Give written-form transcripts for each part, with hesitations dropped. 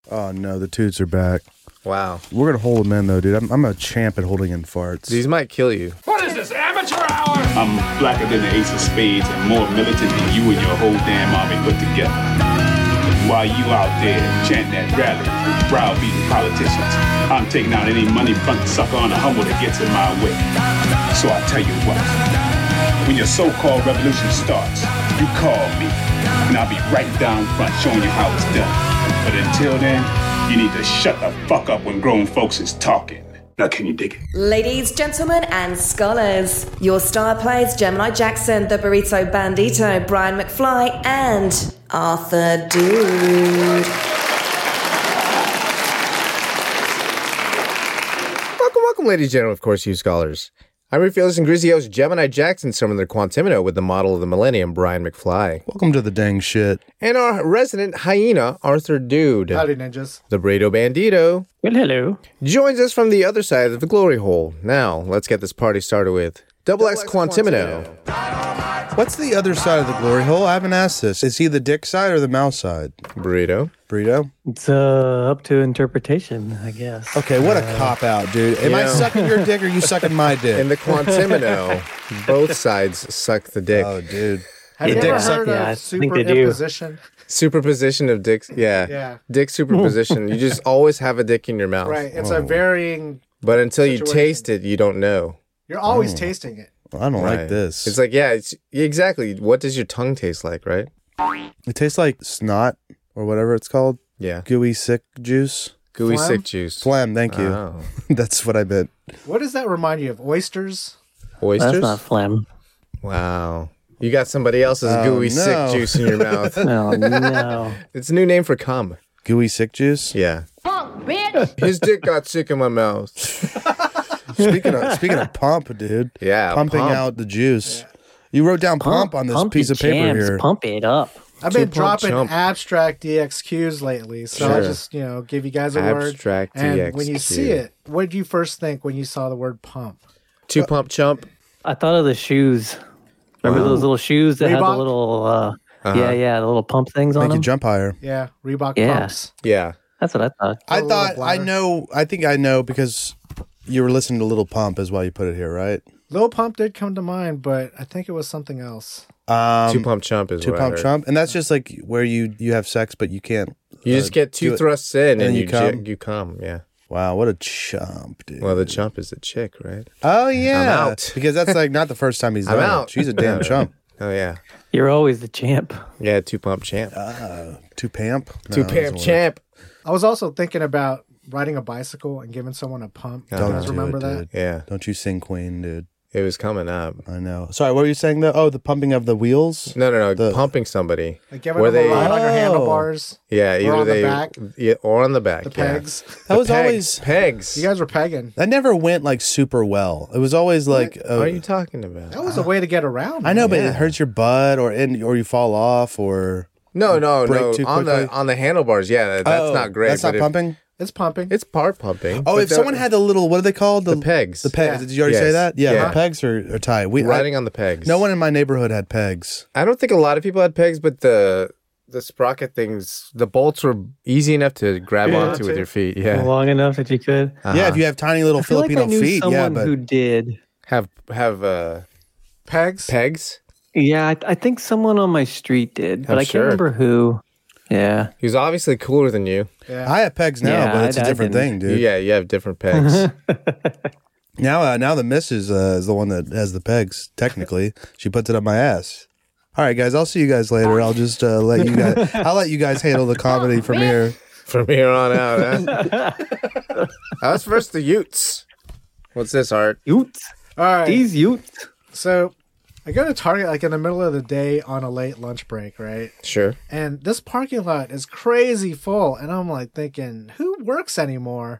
Oh, no, the toots are back. Wow. We're going to hold them in, though, dude. I'm a champ at holding in farts. These might kill you. What is this, amateur hour? I'm blacker than the ace of spades and more militant than you and your whole damn army put together. While you out there chanting at rallies, browbeating politicians, I'm taking out any money front sucker on a humble that gets in my way. So I tell you what, when your so-called revolution starts, you call me, and I'll be right down front showing you how it's done. But until then, you need to shut the fuck up when grown folks is talking. Now can you dig it? Ladies, gentlemen, and scholars, your star players Gemini Jackson, the Burrito Bandito, Brian McFly, and Arthur Dude. Welcome, ladies and gentlemen, of course, you scholars. I'm your fearless and grizzly host, Gemini Jackson, summoning the Quantimino with the model of the millennium, Brian McFly. Welcome to the dang shit. And our resident hyena, Arthur Dude. Howdy, ninjas. The Burrito Bandito. Well, hello. Joins us from the other side of the glory hole. Now, let's get this party started with Double X Quantimino. What's the other side of the glory hole? I haven't asked this. Is he the dick side or the mouse side? Burrito. Burrito? It's up to interpretation, I guess. Okay, what a cop-out, dude. Am I sucking your dick or you sucking my dick? In the Quantimino, both sides suck the dick. Oh, dude. Have you The dick ever suck- heard Yeah, I of think they do. superimposition? Superposition of dicks. Yeah. Yeah. Dick superposition. You just always have a dick in your mouth. Right. It's a varying. But until you situation. taste it, you don't know. You're always tasting it. I don't Right. like this. It's like, yeah, it's exactly. What does your tongue taste like, right? It tastes like snot or whatever it's called. Yeah. Gooey sick juice. Gooey Phlegm? sick juice. Phlegm, thank you. Oh. That's what I meant. What does that remind you of? Oysters? Oysters? That's not phlegm. Wow. You got somebody else's gooey no. sick juice in your mouth. No, no. It's a new name for cum. Gooey sick juice? Yeah. His dick got sick in my mouth. Speaking of pump, dude. Yeah. Pumping pump. out the juice. You wrote down pump on this Pump piece your of paper jams, here. Pump it up. I've been Two-pump dropping chump. abstract DXQs lately, so I'll Sure. just, give you guys a Abstract word. And DXQ. when you see it, what did you first think when you saw the word pump? Two pump chump. I thought of the shoes. Remember those little shoes that had the Reebok? little, yeah, the little pump things on Make you them? jump higher. Yeah, Reebok Yeah. pumps. Yeah. That's what I thought. I little thought, bladder. I think I know because you were listening to Little Pump is why you put it here, right? Lil Pump did come to mind, but I think it was something else. Two pump chump is Two what I pump heard. chump. And that's just like where you have sex, but you can't. You just get do two it. thrusts in and you you come? you come. Yeah. Wow, what a chump, dude. Well, the chump is the chick, right? Oh, yeah. I'm out. Because that's like not the first time he's I'm done it. out. She's a damn chump. Oh, yeah. You're always the champ. Yeah, two pump champ. Two pamp? No, Two that pump doesn't work. champ. I was also thinking about riding a bicycle and giving someone a pump. You Don't guys do remember it, that? dude. Yeah. Don't you sing Queen, dude. It was coming up. I know. Sorry, what were you saying though? Oh, the pumping of the wheels? No. The- Pumping somebody. Like giving Were them they- a ride on your Oh. handlebars, Yeah, either on the they back? Yeah, or on the back. the yeah. pegs. That was Pegs, always pegs. You guys were pegging. that never went like super well. It was always like What are you talking about? That was a way to get around. I know, but Yeah. it hurts your butt or you fall off or No. break too On quickly? the handlebars, yeah, that's Oh, not great. That's not but pumping? It's pumping. It's part pumping. Oh, but if someone had the little what are they called? the pegs. The pegs. Yeah. Did you already say Yes. that? Yeah, Yeah. the pegs are tight. riding on the pegs. No one in my neighborhood had pegs. I don't think a lot of people had pegs, but the sprocket things, the bolts were easy enough to grab onto with your feet. Yeah. Long enough that you could. Yeah, if you have tiny little I feel like Filipino I knew feet, someone yeah, but who did. Have Pegs. pegs. Yeah, I think someone on my street did, but I'm I can't sure. remember who. Yeah. He was obviously cooler than you. Yeah. I have pegs now, Yeah, but it's a I different didn't. thing, dude. Yeah, you have different pegs. Now the missus is the one that has the pegs. Technically, she puts it up my ass. All right, guys. I'll see you guys later. I'll just let you guys. I'll let you guys handle the comedy from here. From here on out, huh? Us versus the Utes. What's this, Art? Utes. All right. These Utes. So I go to Target like in the middle of the day on a late lunch break, right? Sure. And this parking lot is crazy full. And I'm like thinking, who works anymore?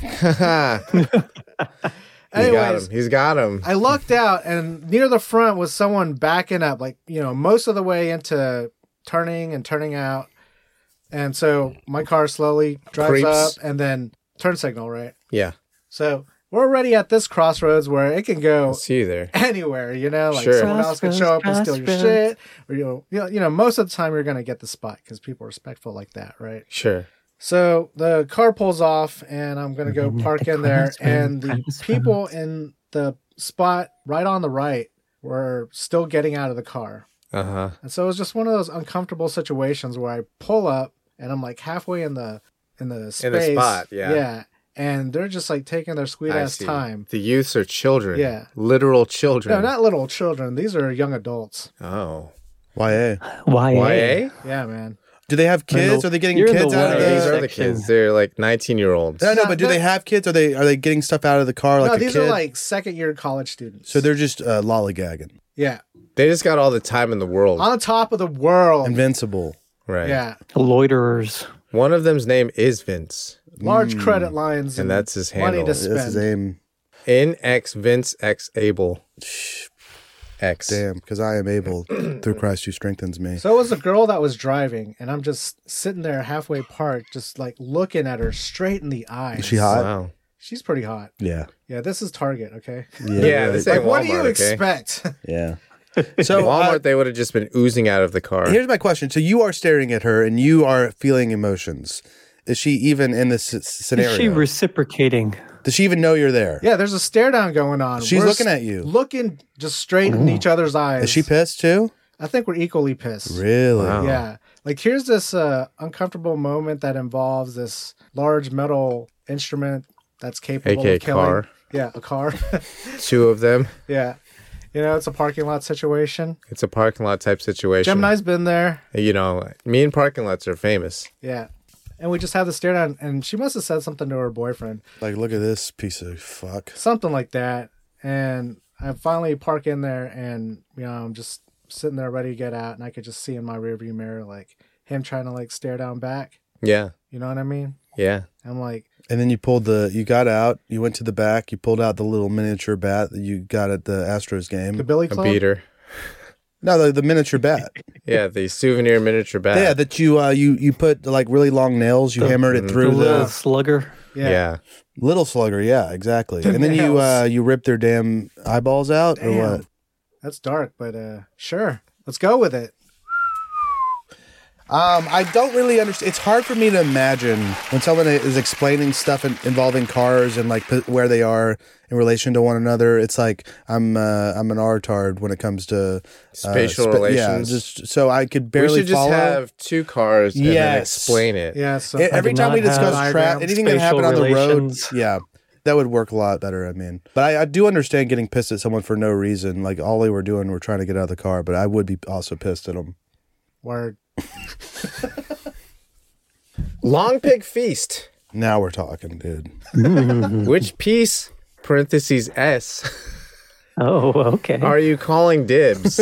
Anyways, He's got him. I looked out and near the front was someone backing up, like, most of the way into turning and turning out. And so my car slowly drives Creeps. up and then turn signal, right? Yeah. So we're already at this crossroads where it can go I'll see you there. anywhere, like Sure. someone else can show up and steal your shit. Crossroads. Or, most of the time you're going to get the spot because people are respectful like that, right? Sure. So the car pulls off, and I'm going to go park in there. And the people in the spot right on the right were still getting out of the car. Uh-huh. And so it was just one of those uncomfortable situations where I pull up, and I'm like halfway in the space. In the spot, yeah. Yeah. And they're just like taking their sweet ass time. The youths are children. Yeah. Literal children. No, not little children. These are young adults. Oh. YA. YA? Yeah, man. Do they have kids? Are they getting You're in the kids out of YA These the... are the kids. They're like 19-year-olds. No, but do they have kids? Are they getting stuff out of the car like No, a these kid? are like second-year college students. So they're just lollygagging. Yeah. They just got all the time in the world. On top of the world. Invincible. Right. Yeah. Loiterers. One of them's name is Vince. Large credit lines. And that's his money handle. to That's spend. his aim. NX Vince X Able. X. Damn, because I am able through Christ who strengthens me. So it was a girl that was driving, and I'm just sitting there halfway parked, just like looking at her straight in the eyes. Is she hot? Wow. She's pretty hot. Yeah. Yeah, this is Target, okay? Yeah, this ain't Like, what do you Walmart, okay? expect? Yeah. So Walmart, they would have just been oozing out of the car. here's my question. So you are staring at her and you are feeling emotions. Is she even in this scenario? Is she reciprocating? Does she even know you're there? Yeah, there's a stare down going on. She's We're looking at you. Looking just straight in each other's eyes. Is she pissed too? I think we're equally pissed. Really? Wow. Yeah. Like, here's this uncomfortable moment that involves this large metal instrument that's capable AKA of killing. car. Yeah, a car. Two of them. Yeah. You know, it's a parking lot situation. It's a parking lot type situation. Gemini's been there. You know, me and parking lots are famous. Yeah. And we just had the stare down, and she must have said something to her boyfriend. Like, look at this piece of fuck. Something like that. And I finally park in there, and, you know, I'm just sitting there ready to get out, and I could just see in my rearview mirror, like, him trying to, like, stare down back. Yeah. You know what I mean? Yeah. I'm like, And then you got out, you went to the back, you pulled out the little miniature bat that you got at the Astros game. the Billy A Club? beater. No, the miniature bat. Yeah, the souvenir miniature bat. Yeah, that you put like really long nails, you hammered it The through little the slugger. Yeah. little slugger, yeah, exactly. And then nails. you rip their damn eyeballs out or Damn. what? That's dark, but sure. Let's go with it. I don't really understand. It's hard for me to imagine when someone is explaining stuff involving cars and like where they are in relation to one another. It's like I'm an R-tard when it comes to Spatial relations. Yeah, just so I could We barely should just follow. have two cars and then Yes. explain it. Yeah, so Every do time we not have discuss diagrams, anything that spatial happened on the road, relations. yeah, that would work a lot better. I mean, but I do understand getting pissed at someone for no reason. Like all they were doing were trying to get out of the car, but I would be also pissed at them. word. Long Pig Feast. Now we're talking, dude. Which piece, parentheses S, Oh, okay. are you calling dibs?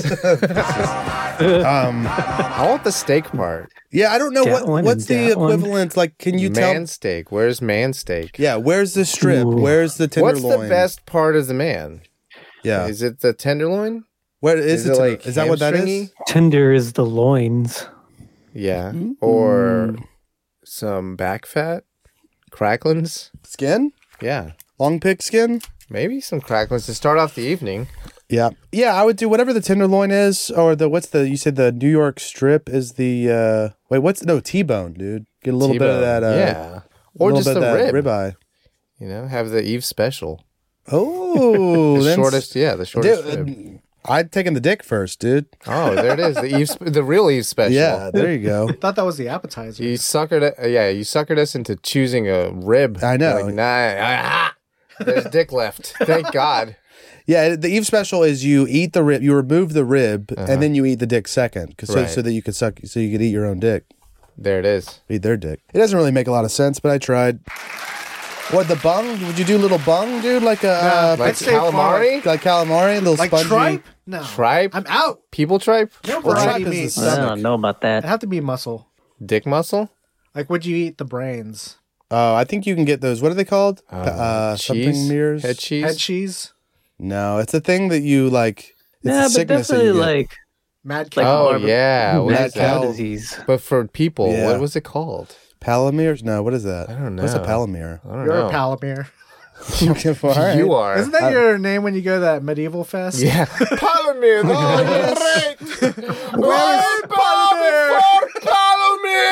I want the steak part. Yeah, I don't know That one what's and the that one. equivalent. Like, can you tell? Man steak. Where's man steak? Yeah, where's the strip? Ooh. Where's the tenderloin? What's the best part of the man? Yeah, Is it the tenderloin? where is it? like Is that what that is? hamstringy? Tender is the loins. Yeah. Or some back fat? Cracklins? Skin? Yeah. Long pig skin? Maybe some cracklins to start off the evening. Yeah, yeah. I would do whatever the tenderloin is, or you said the New York strip is the T-bone, dude. Get a little bit of T-bone. that. Yeah. Or little just bit the of that rib. ribeye. You know, have the Eve special. Oh, The then- shortest, the shortest rib. Dude, I'd taken the dick first, dude. Oh, there it is. The real Eve special. Yeah, there you go. I thought that was the appetizer. You suckered us into choosing a rib. I know. Like, nah, there's dick left. Thank God. Yeah, the Eve special is you eat the rib, you remove the rib, and then you eat the dick second, Right. so that you could so you could eat your own dick, There it is. eat their dick. It doesn't really make a lot of sense, but I tried. What, the bung? Would you do little bung, dude? Like a Like I'd say calamari? like calamari, a little like spongy. tripe? No. Tripe? I'm out. People tripe? No Well, variety tripe is meat. the I stomach. don't know about that. It'd have to be muscle. Dick muscle? Like, would you eat the brains? Oh, I think you can get those. What are they called? Cheese? Something mirrors. Head cheese? Head cheese? No, it's a thing that you like. It's Yeah, a but sickness that definitely you get. like Mad Like cow? Oh, morbid- yeah. What mad is cow that? disease. But for people, Yeah. what was it called? Palomeres? No, what is that? I don't What's a know. palomere? I don't You're know. a Palomir. All right. You are. Isn't that your name when you go to that medieval fest? Yeah. Palomir. Oh, great. Where's Palomir?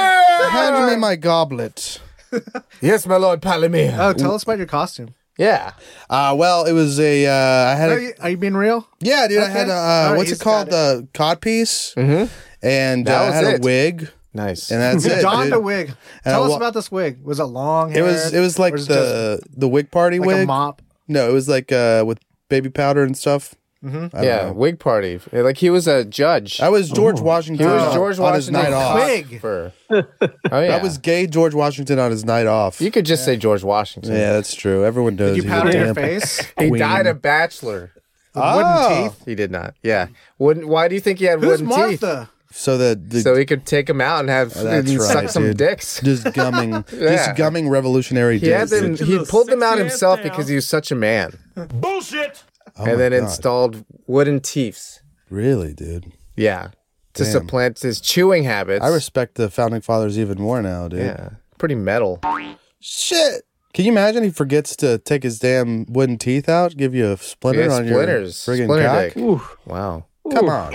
hand me my goblet. Yes, my lord Palamir. Oh, tell us about your costume. Yeah. Well, it was I had Are you being real? yeah, dude. I Okay. had All right, what's it he's called? got The codpiece. Mm-hmm. And That I was had it. a wig, Nice. and that's You it. donned dude. a wig. And Tell I us wa- about this wig. Was it long hair? It was like the wig party like wig. a mop. No, it was like with baby powder and stuff. Mm-hmm. I don't Yeah, know. wig party. Like he was a judge. I was George Washington. He was George on his Washington night off. Wig. For, oh yeah. I was gay George Washington on his night off. You could just say George Washington. Yeah, that's true. Everyone knows. Did you he's a powder your damn face? He queen. died a bachelor. With wooden teeth? He did not. Yeah. Why do you think he had Who's wooden teeth? Martha? So the So he could take them out and have that's and suck right, some dude. dicks. just gumming, Yeah. just gumming revolutionary He had dicks. them. He pulled them out himself because he was such a man, Bullshit! Oh my and then God. installed wooden teeth. Really, dude. Yeah, to Damn. supplant his chewing habits. I respect the founding fathers even more now, dude. Yeah, pretty metal. Shit. Can you imagine he forgets to take his damn wooden teeth out, give you a splinter Yeah, on splinters. your friggin' Splinter cock? dick. Wow. Come on.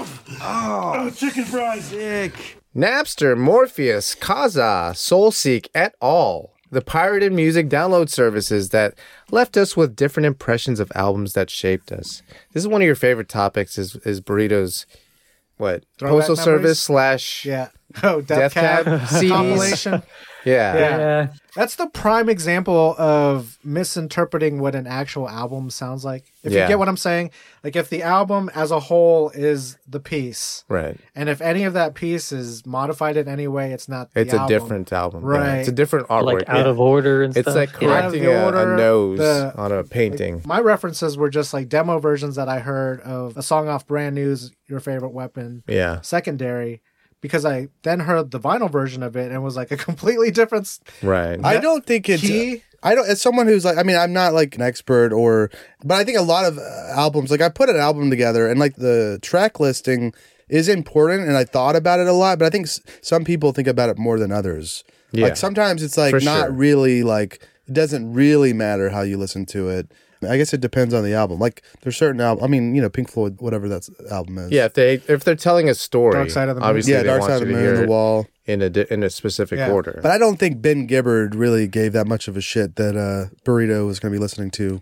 Oh, chicken fries. Sick. Napster, Morpheus, Kazaa, Soulseek et al. The pirated music download services that left us with different impressions of albums that shaped us. This is one of your favorite topics. Is Burrito's what Throwback postal memories? service / Yeah. Oh, Death Death Cab Cab CDs. compilation. Yeah. Yeah. That's the prime example of misinterpreting what an actual album sounds like. If Yeah. you get what I'm saying, like if the album as a whole is the piece, Right. and if any of that piece is modified in any way, it's not. It's the a album. different album. Yeah, Right. It's a different artwork. Like out of order and It's stuff. like Yeah. correcting Out of the a order, nose the- on a painting. My references were just like demo versions that I heard of a song off Brand New's "Your Favorite Weapon," Yeah. Secondary, because I then heard the vinyl version of it and was like a completely different. Right. I don't think it's. Key? I don't. As someone who's like, I mean, I'm not like an expert but I think a lot of albums, like I put an album together and like the track listing is important, and I thought about it a lot. But I think some people think about it more than others. Yeah. Like sometimes it's like For not sure. really like it doesn't really matter how you listen to it. I guess it depends on the album. Like there's certain album. I mean, Pink Floyd, whatever that album is. Yeah, if they're telling a story, Dark Side of the Moon. obviously Yeah, they Dark want Side of you the to Moon, hear The it Wall. in a specific Yeah. order. But I don't think Ben Gibbard really gave that much of a shit that Burrito was going to be listening to.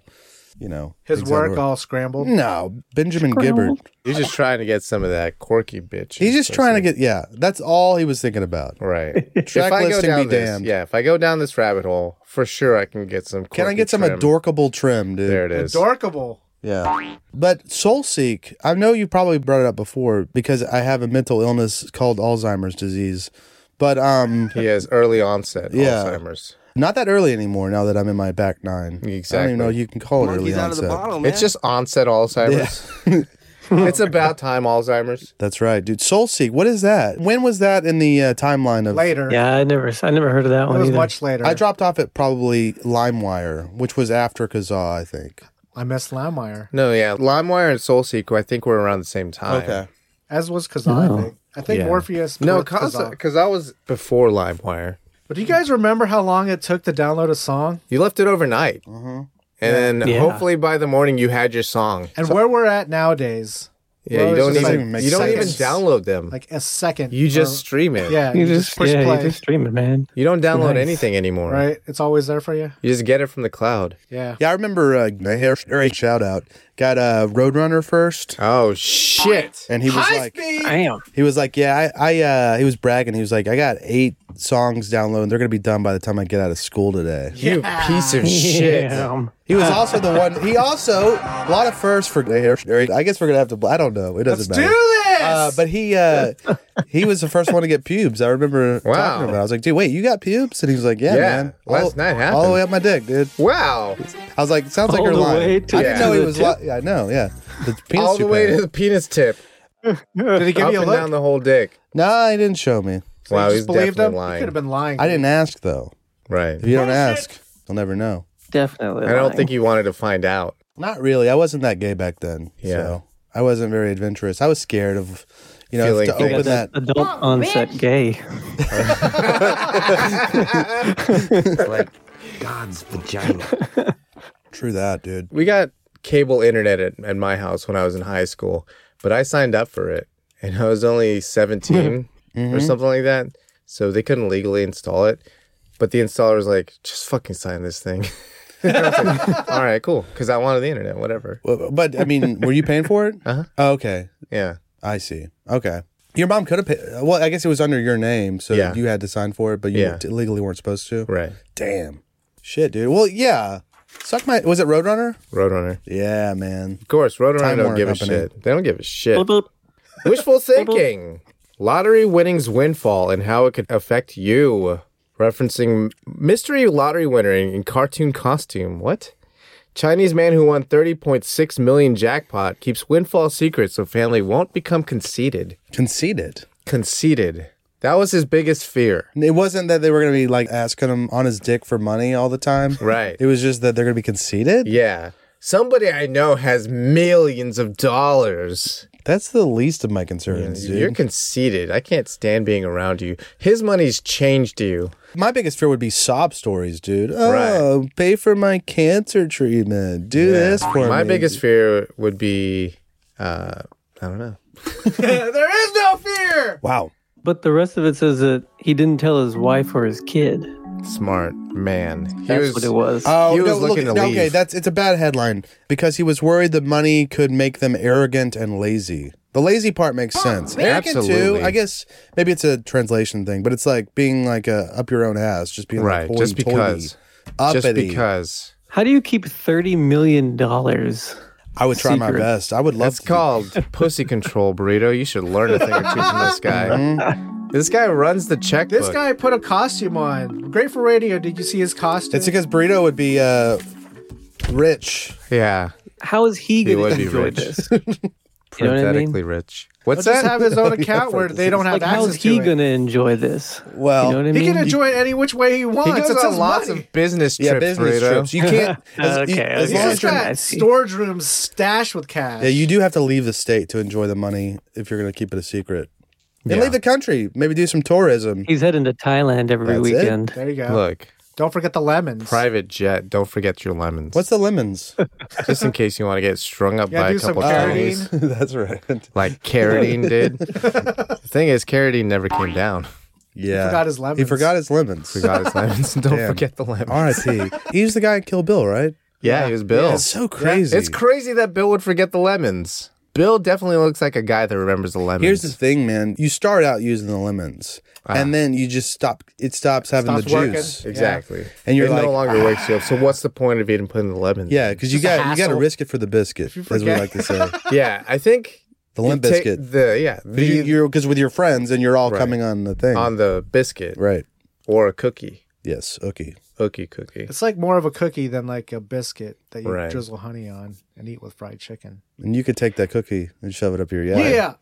His things work that were- all scrambled. No, Benjamin Gibbard. He's just trying to get some of that quirky bitch. He's just trying to get. Yeah, that's all he was thinking about. right. Track listing be damned. Yeah, if I go down this rabbit hole, for sure I can get some. Can I quirky get some trim. adorkable trim, dude? There it is. Adorkable. Yeah. But Soulseek, I know you probably brought it up before because I have a mental illness called Alzheimer's disease. But He has early onset Yeah. Alzheimer's. not that early anymore now that I'm in my back nine. I don't Exactly. even know you can call it early Monkey's out of the onset. bottle, man. It's just onset Alzheimer's. It's about time Alzheimer's. That's right, dude. Soulseek, what is that? When was that in the timeline of Later. Yeah, I never heard of that It one was either. much later. I dropped off at probably LimeWire, which was after Kazaa, I think. I missed LimeWire, No, yeah. LimeWire and Soulseek, I think, were around the same time. as was Kazaa. I think. I think Yeah. Morpheus. No, birthed Kazaa. because I was before LimeWire. But do you guys remember how long it took to download a song? You left it overnight. And then Yeah. hopefully by the morning you had your song. And where we're at nowadays, Yeah, well, you it's don't just even like you don't even seconds. download them. like a second. You just or- stream it. yeah, You just push you play, just stream it, man. You don't download nice. anything anymore. right? It's always there for you. You just get it from the cloud. Yeah. Yeah, I remember a shout out. Got Roadrunner first. Oh shit. And he was like, Damn. yeah, I he was bragging. He was like, I got 8 songs downloaded. They're going to be done by the time I get out of school today. You piece of shit. Damn. He was also the one, a lot of firsts for I guess we're going to have to, I don't know. It doesn't Let's do matter. this. But he was the first one to get pubes. I remember Wow. talking about it. I was like, dude, wait, you got pubes? And he was like, yeah, Yeah, man. last night happened. All the way up my dick, dude. Wow. I was like, sounds like All you're the lying. way I to- didn't know to he the was tip? lying. Yeah, I know, yeah. The penis All the way toupee. to the penis tip. Did he give Up you a and look? down the whole dick. No, he didn't show me. So Wow, you he's just believed definitely him? lying. He could have been lying. I didn't ask, though. Right. If you don't ask, you'll never know. Definitely. I don't lying. think you wanted to find out. Not really. I wasn't that gay back then. Yeah. So I wasn't very adventurous. I was scared of, Feeling to things. open that. adult onset gay. It's like God's vagina. True that, dude. We got cable internet at my house when I was in high school, but I signed up for it and I was only 17 or something like that. so they couldn't legally install it. But the installer was like, just fucking sign this thing. I was like, all right, cool. Because I wanted the internet, whatever. But I mean, were you paying for it? Uh-huh. Oh, okay. Yeah. I see. Okay. Your mom could have paid. Well, I guess it was under your name, so Yeah. you had to sign for it, but you legally weren't supposed to. Right. Damn. Shit, dude. Well, yeah. Suck my. Was it Roadrunner? Roadrunner. Yeah, man. Of course, Roadrunner Time don't Warner give Company. a shit. They don't give a shit. Boop, boop. Wishful thinking. Lottery winnings windfall and how it could affect you. Referencing mystery lottery winner in cartoon costume. What? Chinese man who won 30.6 million jackpot keeps windfall secret so family won't become conceited. Conceited. Conceited. That was his biggest fear. It wasn't that they were going to be like asking him on his dick for money all the time. Right. It was just that they're going to be conceited. Yeah. Somebody I know has millions of dollars. That's the least of my concerns, dude. You're conceited. I can't stand being around you. His money's changed you. My biggest fear would be sob stories, dude. Oh, pay for my cancer treatment. Do this for me. My biggest fear would be, I don't know. There is no fear. Wow. But the rest of it says that he didn't tell his wife or his kid. Smart man. That's what it was. Oh, He was no, looking to okay, leave. it's a bad headline because he was worried the money could make them arrogant and lazy. The lazy part makes sense. Arrogant Absolutely. too. I guess maybe it's a translation thing, but it's like being like up your own ass, just being Right. like Just because. Just uppity. because. How do you keep $30 million? I would try my Secret. best. I would love That's called pussy control, Burrito. You should learn a thing or two from this guy. This guy runs the checkbook. This guy put a costume on. Great for radio. Did you see his costume? It's because Burrito would be rich. Yeah. How is he going would to be enjoy rich. this? You know what I mean? Pathetically rich. What's Let's just that? have his own account where they don't have Like, how access is he to going it. to enjoy this? Well, You know what I mean? He can enjoy it any which way he wants. He goes It's on his lots money. of business trips, Yeah, business Burrito. trips. You can't. as long Okay, as He's okay. just got I see. storage rooms stashed with cash. Yeah, you do have to leave the state to enjoy the money if you're going to keep it a secret. And Yeah. leave the country. Maybe do some tourism. He's heading to Thailand every That's it? weekend. There you go. Look, Don't forget the lemons. private jet. Don't forget your lemons. What's the lemons? Just in case you want to get strung up Yeah, by do a some couple carotene. Chinese. That's right. Like Carradine did. The thing is, Carradine never came down. Yeah. forgot his lemons. He forgot his lemons. Forgot his lemons. Don't Damn. forget the lemons. R.I.P. He's the guy in Kill Bill, right? Yeah, he was Bill. It's so crazy. It's crazy that Bill would forget the lemons. Bill definitely looks like a guy that remembers the lemons. Here's the thing, man. You start out using the lemons, and then you just stop. It stops having Stops the working. juice. Exactly. And you're it like, no longer wakes you up. So what's the point of even putting the lemons? Yeah, because you Just a got to hassle. risk it for the biscuit, as we forget- like to say. Yeah, I think The limp you take biscuit. Because Because with your friends and you're all Right. coming on the thing. on the biscuit Right. or a cookie, Yes. Okay. cookie. It's like more of a cookie than like a biscuit that you Right. drizzle honey on and eat with fried chicken. And you could take that cookie and shove it up your Yeah.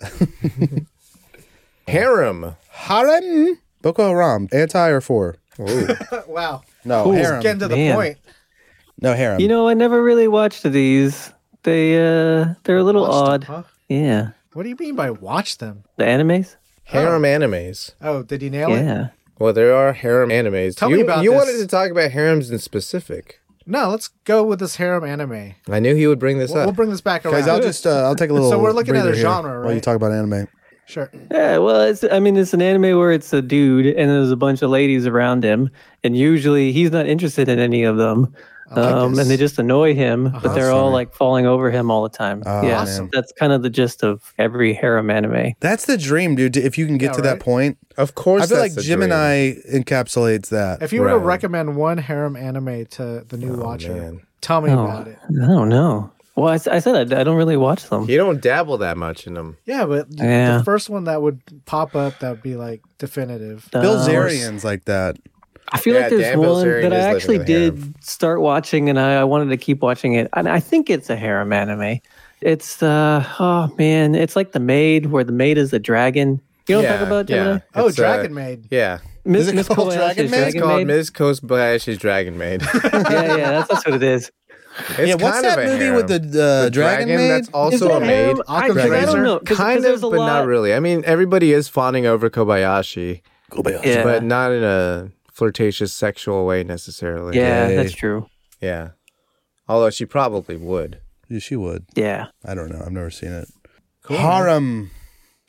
harem. Harem. Boko Haram. Anti or for? Wow. No, harem. Getting to the Man. point. No, harem. You know, I never really watched these. They're a little odd. Huh? Yeah. What do you mean by watch them? The animes? Harem animes. Oh, did he nail it? Yeah. Well, there are harem animes. Tell you, me about You this. wanted to talk about harems in specific. No, let's go with this harem anime. I knew he would bring this We'll up. bring this back around. Guys, I'll take a little. So we're looking at a breather here genre, while you right? talk about anime. Sure. Yeah, well, it's an anime where it's a dude and there's a bunch of ladies around him, and usually he's not interested in any of them. And they just annoy him, but they're all like falling over him all the time. Oh, yeah, man. that's kind of the gist of every harem anime. That's the dream, dude. If you can get Yeah, to that right? point, Of course, I feel that's like the dream. Gemini encapsulates that. If you were to Right. recommend one harem anime to the new watcher, man. tell me Oh, about it. I don't know. Well, I said I don't really watch them. You don't dabble that much in them. Yeah, but Yeah. the first one that would pop up that would be like definitive. Bill Uh, Zarian's like that. I feel Yeah, like there's Dan one Bilzerian that I is living actually in the did harem. start watching, and I wanted to keep watching it. And I think it's a harem anime. It's oh man, it's like The Maid, where the maid is a dragon. You know what I'm talking about, Gemini? Oh, It's, Dragon Maid. Yeah. Miss Is it Miss called Kobayashi's Dragon Maid? It's called Ms. Kobayashi's Dragon Maid. yeah, that's what it is. It's Yeah, what's kind that of a movie harem. with the dragon maid? that's also Is a that maid. harem? Occam's I razor? don't know. Kind there's of, a but lot. not really. I mean, everybody is fawning over Kobayashi, Yeah, but not in a flirtatious sexual way necessarily. yeah, Yay. that's true. Yeah. Although she probably would. Yeah, she would. Yeah. I don't know. I've never seen it. Harem.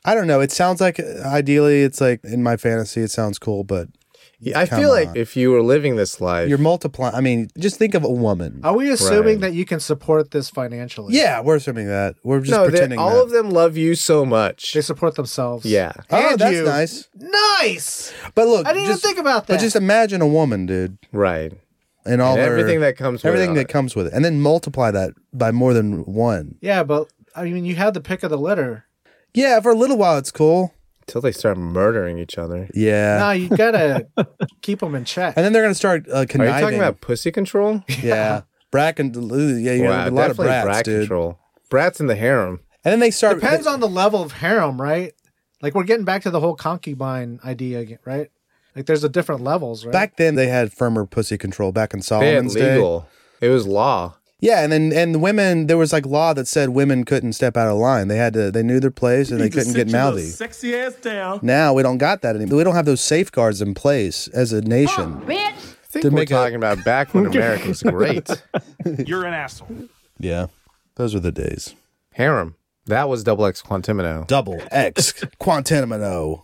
I don't know. It sounds like ideally, it's like in my fantasy, it sounds cool, but Yeah, I Come feel like on. if you were living this life, you're multiplying. I mean, just think of a woman. Are we assuming Right. that you can support this financially? Yeah, we're assuming that. We're just no, pretending all that. of them love you so much. They support themselves. Yeah. Oh, And that's you. nice. Nice. But look, I didn't even think about that. But just imagine a woman, dude, Right. and all And her, everything that comes with everything it. that comes with it, and then multiply that by more than one. Yeah, but I mean, you had the pick of the litter. Yeah, for a little while, it's cool. Until they start murdering each other. Yeah, No, you gotta keep them in check. and then they're gonna start conniving. Are you talking about pussy control? Yeah, Brack and yeah, you Wow, have a lot of definitely brats, brat dude. control. Brats in the harem. And then they start. Depends on the level of harem, right? Like we're getting back to the whole concubine idea again, right? Like there's a different levels, right? Back then, they had firmer pussy control. Back in They had Solomon's day. legal. It was law. Yeah, and the women, there was like law that said women couldn't step out of line. They had to. They knew their place, and they couldn't get mouthy. Sexy ass down. Now we don't got that anymore. We don't have those safeguards in place as a nation. I think To we're make a- talking about back when America was great. You're an asshole. Yeah, those were the days. Harem. That was double X Quantimino. Double X Quantimino.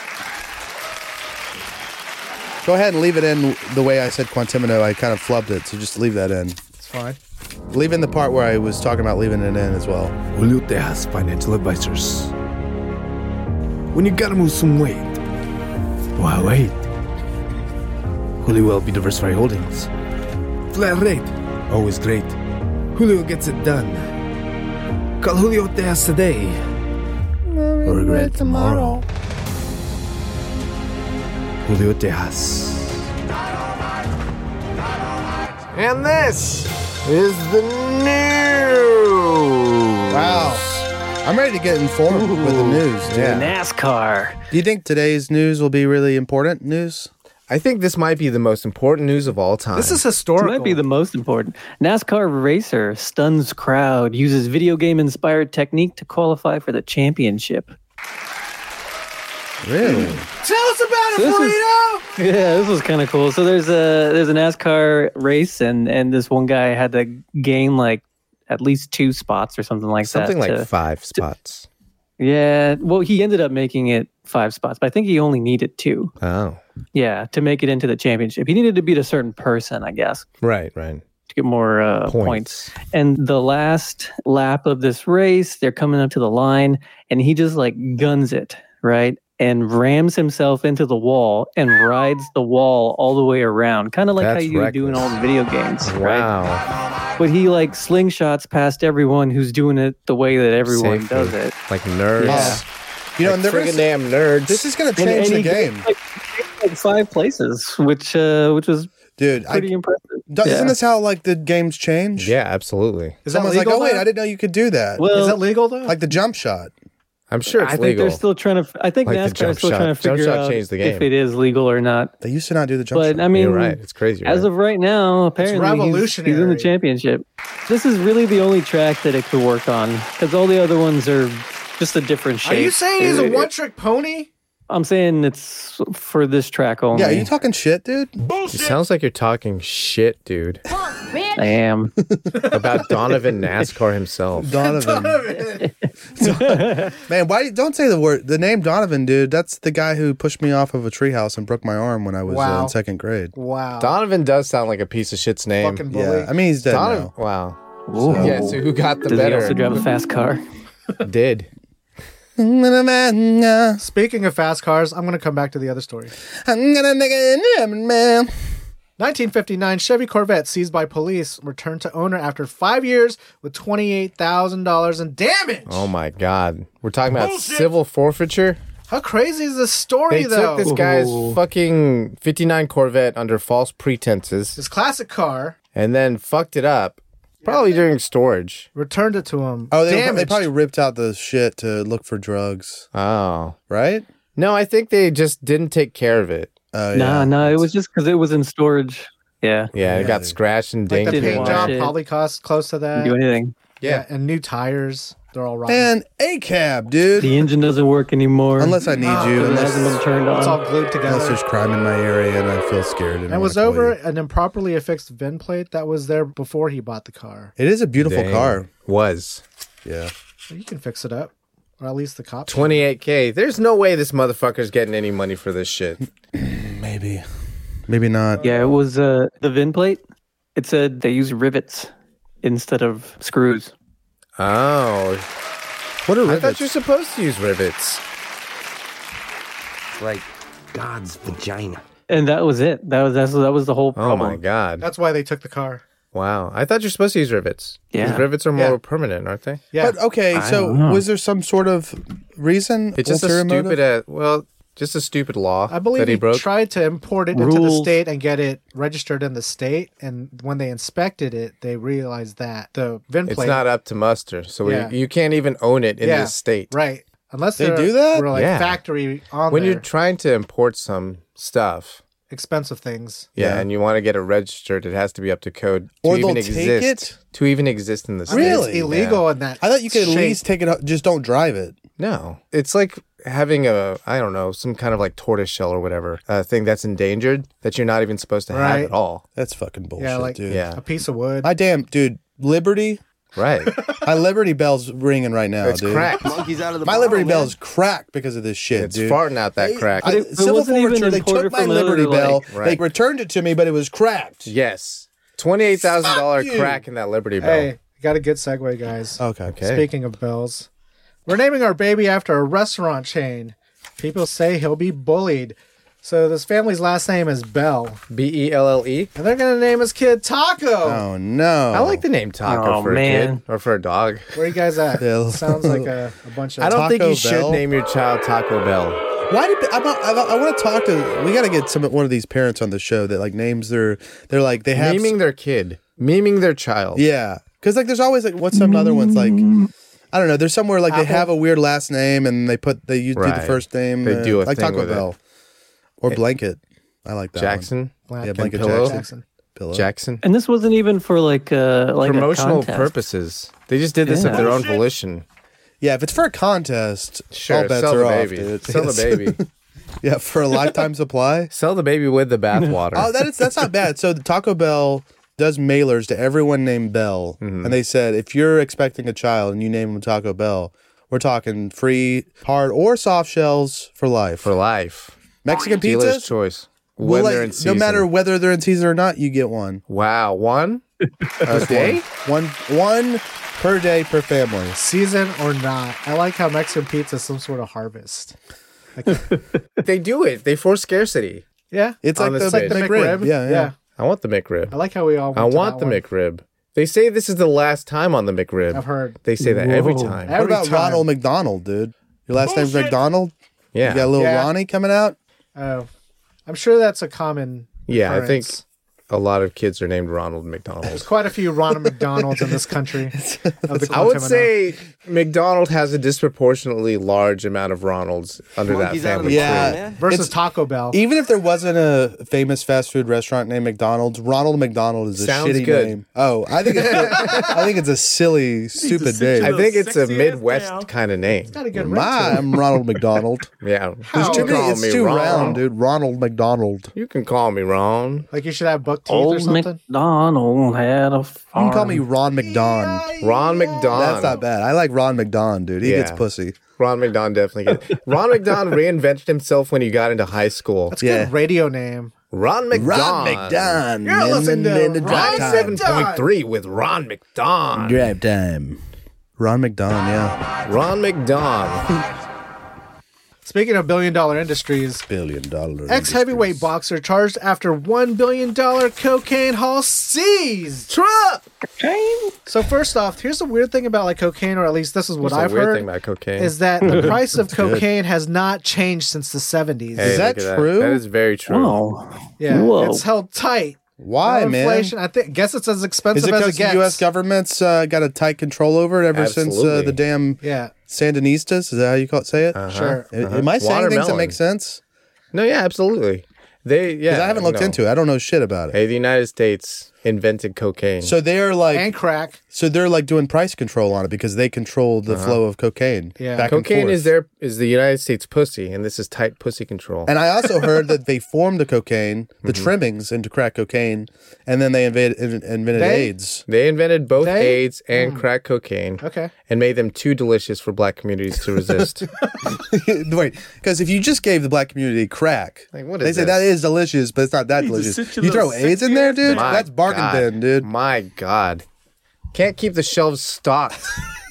Go ahead and leave it in the way I said Quantimino. I kind of flubbed it, so just leave that in. It's fine. Leave in the part where I was talking about leaving it in as well. Julio Tejas Financial Advisors. When you gotta move some weight, why wait? Julio LB Diversified Holdings. Flat rate, always great. Julio gets it done. Call Julio Tejas today. Or regret tomorrow. Julio Tejas. And this is the news. Wow. I'm ready to get informed with the news, dude. Yeah. NASCAR. Do you think today's news will be really important news? I think this might be the most important news of all time. This is It historical. might be the most important. NASCAR racer stuns crowd, uses video game inspired technique to qualify for the championship. Really? Tell us about it, This is- Burrito! Yeah, this was kind of cool. So there's a NASCAR race, and this one guy had to gain like at least 2 spots or something like something that. like to- 5 spots. Yeah, well, he ended up making it 5 spots, but I think he only needed 2. Oh. Yeah, to make it into the championship. He needed to beat a certain person, I guess, Right. to get more points. Points. And the last lap of this race, they're coming up to the line, and he just like guns it, right? And rams himself into the wall and rides the wall all the way around, kind of like That's how you do in reckless. all the video games, right? Wow. But he like slingshots past everyone who's doing it the way that everyone Safely. does it. Like nerds. Yeah. You know, Like and they're friggin' damn nerds. this is going to And- change and the he game. gained, like 5 places, which was Dude, pretty impressive. isn't Yeah. this how like the games change? Yeah, absolutely. Is that Someone's legal? like, oh wait, though? I didn't know you could do that. Well, Is it legal though? Like the jump shot. I'm sure it's I think legal. they're still trying to. I think Like the NASCAR jump is still shot. trying to Jump figure shot out changed the if game. it is legal or not. They used to not do the jump But shot. I mean, You're right. It's crazy. as right? of right now, apparently he's in revolutionary. the championship. This is really the only track that it could work on because all the other ones are just a different shape. Are you saying he's a one-trick pony? I'm saying it's for this track only. Yeah, are you talking shit, dude? It sounds like you're talking shit, dude, I am. about Donovan NASCAR himself. Donovan. Man, why don't say the name Donovan, dude? That's the guy who pushed me off of a treehouse and broke my arm when I was Wow. in 2nd grade. Wow. Donovan does sound like a piece of shit's name. Fucking bully. Yeah, I mean he's dead Donovan. now. Wow. Ooh. Yeah. So who got the Does he also better? drive a fast car? Did. I'm gonna make Speaking of fast cars, I'm going to come back to the other story. it, man. 1959 Chevy Corvette seized by police returned to owner after 5 years with $28,000 in damage. Oh my God. We're talking about civil forfeiture. How crazy is this story, They though? took this guy's fucking 59 Corvette under false pretenses This classic car, and then fucked it up, probably during storage. returned it to him. Oh, they damaged. probably ripped out the shit to look for drugs, Oh. right? No, I think they just didn't take care of it. Oh Nah, yeah. no, it was just because it was in storage. Yeah, Yeah, it got dude. scratched and Like dinged. the Didn't paint wash job it. probably cost close to that. do anything. Yeah. And new tires. They're all rotten. And a cab, dude. The engine doesn't work anymore. Unless I need you, it hasn't been unless turned It's all on. glued unless together. there's crime in my area and I feel scared. And And I it was wanna call over you. an improperly affixed VIN plate that was there before he bought the car. It is a beautiful Dang. car. Was. Yeah. You can fix it up. Or at least the cops. 28K. There's no way this motherfucker's getting any money for this shit. Maybe not. Yeah, it was the VIN plate. It said they use rivets instead of screws. Oh. What are I rivets? thought you're supposed to use rivets. It's like God's vagina. And that was it. That was the whole Oh problem. my God. That's why they took the car. Wow. I thought you're supposed to use rivets. Yeah. 'Cause rivets are more Yeah. permanent, aren't they? Yeah. But okay, so was there some sort of reason? It's just a ulterior motive? just a stupid law I believe that he broke. tried to import it into the Rules. state and get it registered in the state. And when they inspected it, they realized that the VIN It's plate. not up to muster, so Yeah. you can't even own it in Yeah. this state. Right. Unless They they're- do that? We're like Yeah. factory on When there. you're trying to import some stuff, Expensive things. yeah, Yeah. and you want to get it registered, it has to be up to code Or to even they'll take exist. it? To even exist in the state. Really? It's illegal in that. I thought you could at shape. least take it. Just don't drive it. No, it's like having some kind of like tortoise shell or whatever thing that's endangered that you're not even supposed to have Right. at all. That's fucking bullshit, Yeah, like dude. Yeah. a piece of wood. Dude, Liberty. Right. My Liberty Bell's ringing right now, It's dude. cracked. Monkeys out of the My bottle, Liberty man. Bell's cracked because of this shit, It's dude. farting out that crack. It Civil wasn't even forfeiture. They imported took my from Liberty another, Bell. like- They returned it to me, but it was cracked. Yes. $28,000 Fuck you. crack in that Liberty Bell. Hey, got a good segue, guys. Okay. Speaking of bells, we're naming our baby after a restaurant chain. People say he'll be bullied. So this family's last name is Bell, Belle. and they're gonna name his kid Taco. Oh no. I like the name Taco Oh, for a man. kid or for a dog. Where you guys at? Bill. Sounds like a bunch of. I don't think Taco you should Bell? name your child Taco Bell. Why did I want to talk to? We got to get one of these parents on the show that like names they're like they have Memeing their kid. Memeing their child. Yeah, because like there's always like what's some other ones like I don't know. There's somewhere like they have a weird last name and they do the Right. first name. They do a like thing Taco with it. Bell or Blanket. I like that Jackson. one. Black Yeah, Blanket Pillow? Jackson. Pillow. Jackson. And this wasn't even for like a Promotional contest. purposes. They just did this of Yeah. their own volition. Yeah, if it's for a contest, Sure, all bets sell are the off, baby. dude. Sell the baby. Yeah, for a lifetime supply. Sell the baby with the bathwater. Oh, that's not bad. So the Taco Bell does mailers to everyone named Bell, and they said if you're expecting a child and you name him Taco Bell, we're talking free hard or soft shells for life. For life. Mexican Dealer's pizzas, choice. we'll When let- they're in no season. matter whether they're in season or not, you get one. Wow. One? A day? One per day per family. season or not. I like how Mexican pizza is some sort of harvest. They do it. They force scarcity. Yeah, It's like the Honestly. McRib. Yeah. I want the McRib. I like how we all. I went to want that the one. McRib. They say this is the last time on the McRib. I've heard. They say that every Whoa. time. What about time. Ronald McDonald, dude? Your last name's McDonald? Yeah. You got a little Yeah. Ronnie coming out? Oh, I'm sure that's a common. Yeah, I think occurrence. a lot of kids are named Ronald McDonald. There's quite a few Ronald McDonalds in this country. Of the I would Guantanamo. say McDonald has a disproportionately large amount of Ronalds under Monkeys that out of the family. Yeah. bottle, man. versus it's- Taco Bell. Even if there wasn't a famous fast food restaurant named McDonald's, Ronald McDonald is a Sounds shitty good. name. Oh, I think it's a silly, stupid name. I think it's a Sexy ass Midwest down. kind of name. Got a good ring My, to it. I'm Ronald McDonald. Yeah. There's You too can many. call It's me too Ron. round, dude. Ronald McDonald. You can call me Ron. Like you should have buck teeth or Old something. McDonald had a You farm. can call me Ron McDon. Ron McDon. That's not bad. I like Ron McDon, dude. He gets Yeah. pussy. Ron McDon definitely gets. Ron McDon reinvented himself when he got into high school. That's a Yeah. good radio name. Ron McDon. Ron McDon. You're listening to drive Ron time. 7.3 with Ron McDon. Drive time. Ron McDon, yeah. Ron McDon. Speaking of billion-dollar industries, $1 billion. ex-heavyweight boxer charged after $1 billion cocaine haul seized. Trump. So first off, here's the weird thing about like cocaine, or at least this is what What's I've a weird heard, thing about cocaine? is that the price of cocaine has not changed since the 70s. Hey, Is that look at true? That is very true. Whoa. Yeah, Whoa. it's held tight. Why, No man? inflation. I guess it's as Is expensive it as because it the gets. U.S. government's got a tight control over it ever since Absolutely. the damn Yeah, Sandinistas? Is that how you say it? sure. Am I saying things that Watermelon. make sense? No, yeah, absolutely. They, yeah. Because I haven't looked no. into it. I don't know shit about it. Hey, the United States invented cocaine. So they're like and crack. So they're like doing price control on it because they control the flow of cocaine. Yeah. back and cocaine forth. is the United States pussy, and this is tight pussy control. And I also heard that they formed the cocaine, the trimmings into crack cocaine, and then they invented AIDS. They invented both They- AIDS and crack cocaine. Okay. And made them too delicious for black communities to resist. Wait, because if you just gave the black community crack, Like, what they is say this? that is delicious, but it's not that You delicious. just sit your You throw little AIDS in sexy there, ass dude? My That's bargain God. bin, dude. My God. Can't keep the shelves stocked.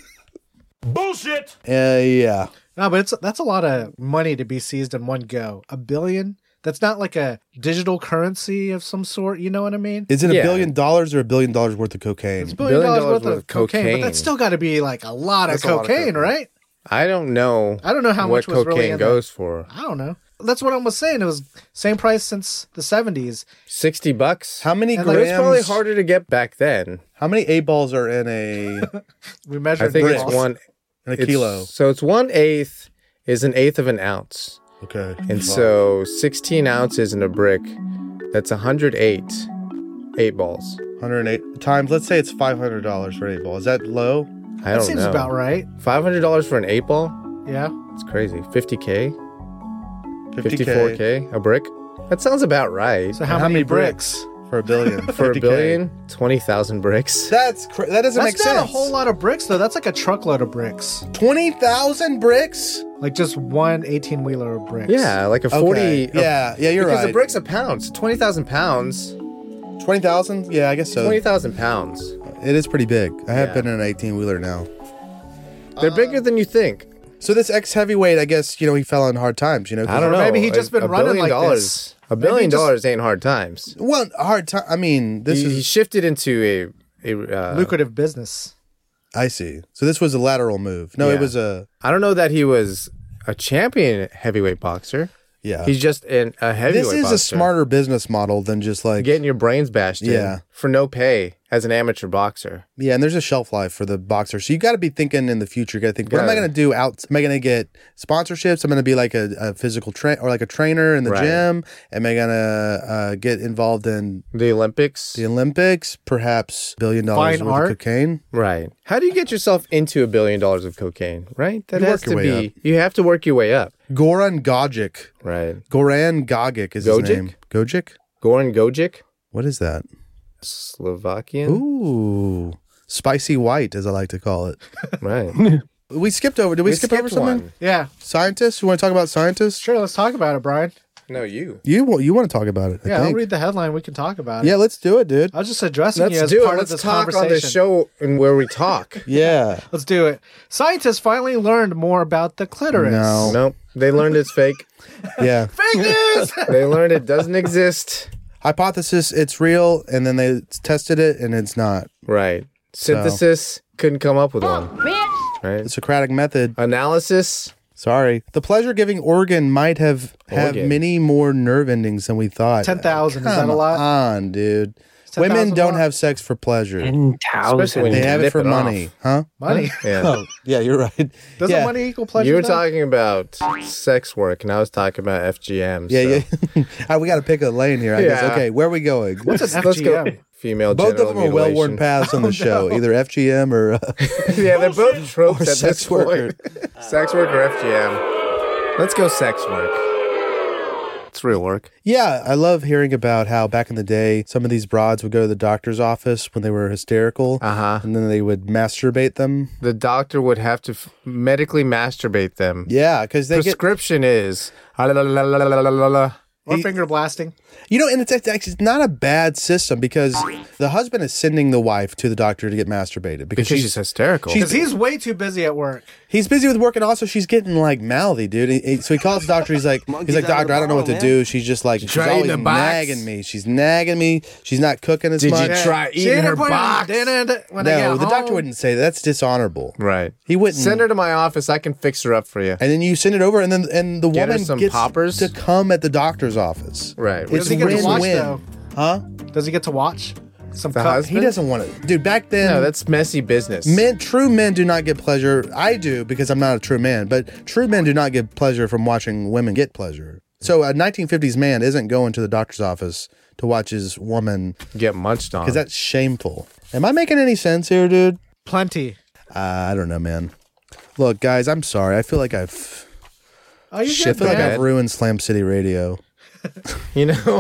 Bullshit. Yeah. No, but that's a lot of money to be seized in one go. $1 billion? That's not like a digital currency of some sort. You know what I mean? Is it Yeah. $1 billion or $1 billion worth of cocaine? It's $1 billion $1 worth of cocaine, but that's still got to be like a lot of That's a lot of cocaine, cocaine. right? I don't know. I don't know how what much was cocaine really in goes for. I don't know. That's what I was saying. It was same price since the 70s. $60. How many And, grams? like, It was probably harder to get back then. How many 8 balls are in a We I measured think balls. it's one. in a it's- kilo? So it's 1/8 is an eighth of an ounce. Okay. And so 16 ounces in a brick, that's 108 8 balls. 108 times. Let's say it's $500 for an 8 ball. Is that low? I That don't seems know. about right. $500 for an 8 ball? Yeah. It's crazy. 50K? 50K 54K a brick? That sounds about right. So how, many bricks? for $1 billion. For 50K. $1 billion, 20,000 bricks. That doesn't make That's not sense. a whole lot of bricks, though. That's like a truckload of bricks. 20,000 bricks? Like just one 18-wheeler of bricks. Yeah, like a 40. Okay. Yeah, you're because right. a brick's a pound. So 20,000 pounds. 20,000? Yeah, I guess so. 20,000 pounds. It is pretty big. I have Yeah. been in an 18-wheeler now. They're bigger than you think. So this ex-heavyweight, I guess, he fell on hard times, 'cause I don't know. maybe he just been $1 running billion like this. $1 Maybe billion just- ain't hard times. Well, hard time. I mean, this He is. shifted into a Lucrative business. I see. So this was a lateral move. No, Yeah. it was a. I don't know that he was a champion heavyweight boxer. Yeah. He's just a heavyweight This is boxer. a smarter business model than just like. Getting your brains bashed in Yeah. for no pay as an amateur boxer. Yeah, and there's a shelf life for the boxer. So you got to be thinking in the future. You got to think, what am I Gotta- going to do out? Am I going to get sponsorships? I'm going to be like a physical trainer or like a trainer in the Right. gym? Am I going to get involved in The Olympics. the Olympics? Perhaps $1 billion Fine worth art? of cocaine? Right. How do you get yourself into $1 billion of cocaine? Right. That You has work your to way be. You have to work your way up. Goran Gogic. Right. Goran Gogic is his Gogic? name. Gogic? Goran Gojic, What is that? Slovakian. Ooh. Spicy white, as I like to call it. Right. We skipped over. Did we skip over skipped something? one. Yeah. Scientists? You want to talk about scientists? Sure, let's talk about it, Brian. No, you. You want to talk about it? I Yeah, I'll think. read the headline. We can talk about it. Yeah, let's do it, dude. I was just addressing you Let's as do part it. of Let's this talk conversation. on this show and where we talk. Yeah. Let's do it. Scientists finally learned more about the clitoris. No. Nope. They learned it's fake. Yeah. Fake news! They learned it doesn't exist. Hypothesis, it's real, and then they tested it, and it's not. Right. Synthesis couldn't come up with one. Right. The Socratic method. Analysis. Sorry. The pleasure-giving organ might have Organ. many more nerve endings than we thought. 10,000. Is that Come a lot? on, dude. 10,000 Women don't more? have sex for pleasure. 10,000. when They you have it nip for it money, huh? Money. Yeah. Oh, yeah, you're right. Doesn't yeah. money equal pleasure? You were though? talking about sex work, and I was talking about FGM. Yeah, so. yeah. We got to pick a lane here. I guess. Yeah. Okay, where are we going? What's an Let's go. FGM? Female Both of genital them are well-worn mutilation. paths on the show. Either FGM or Yeah, they're both tropes or at sex this worker. point. Sex work or FGM. Let's go sex work. It's real work. Yeah, I love hearing about how back in the day, some of these broads would go to the doctor's office when they were hysterical, Uh-huh. and then they would masturbate them. The doctor would have to medically masturbate them. Yeah, because they get, Prescription is la. Or finger blasting. and it's actually not a bad system because the husband is sending the wife to the doctor to get masturbated because Because she's hysterical. Because he's way too busy at work. he's busy with work and also she's getting like mouthy, dude. So he calls the doctor. He's like, doctor, I don't know what to do. She's just like, she's try always eating a box? nagging me. She's nagging me. She's not cooking as Did much. you try She eating ain't her putting box? dinner when I No, get the doctor home. wouldn't say that. That's dishonorable. Right. He wouldn't. Send her to my office. I can fix her up for you. And then you send it over, and the Get her woman some gets poppers? to come at the doctor's office. Right. It's Does he get to watch, win-win. though? Huh? Does he get to watch? Some The cup? husband? He doesn't want it, dude. Back then, No, that's messy business. true men do not get pleasure. I do because I'm not a true man, but true men do not get pleasure from watching women get pleasure. So a 1950s man isn't going to the doctor's office to watch his woman Get munched on. because that's shameful. Am I making any sense here, dude? Plenty. I don't know, man. Look, guys, I'm sorry. I feel like I've Oh, you I shit, feel like man. I've ruined Slam City Radio. you know?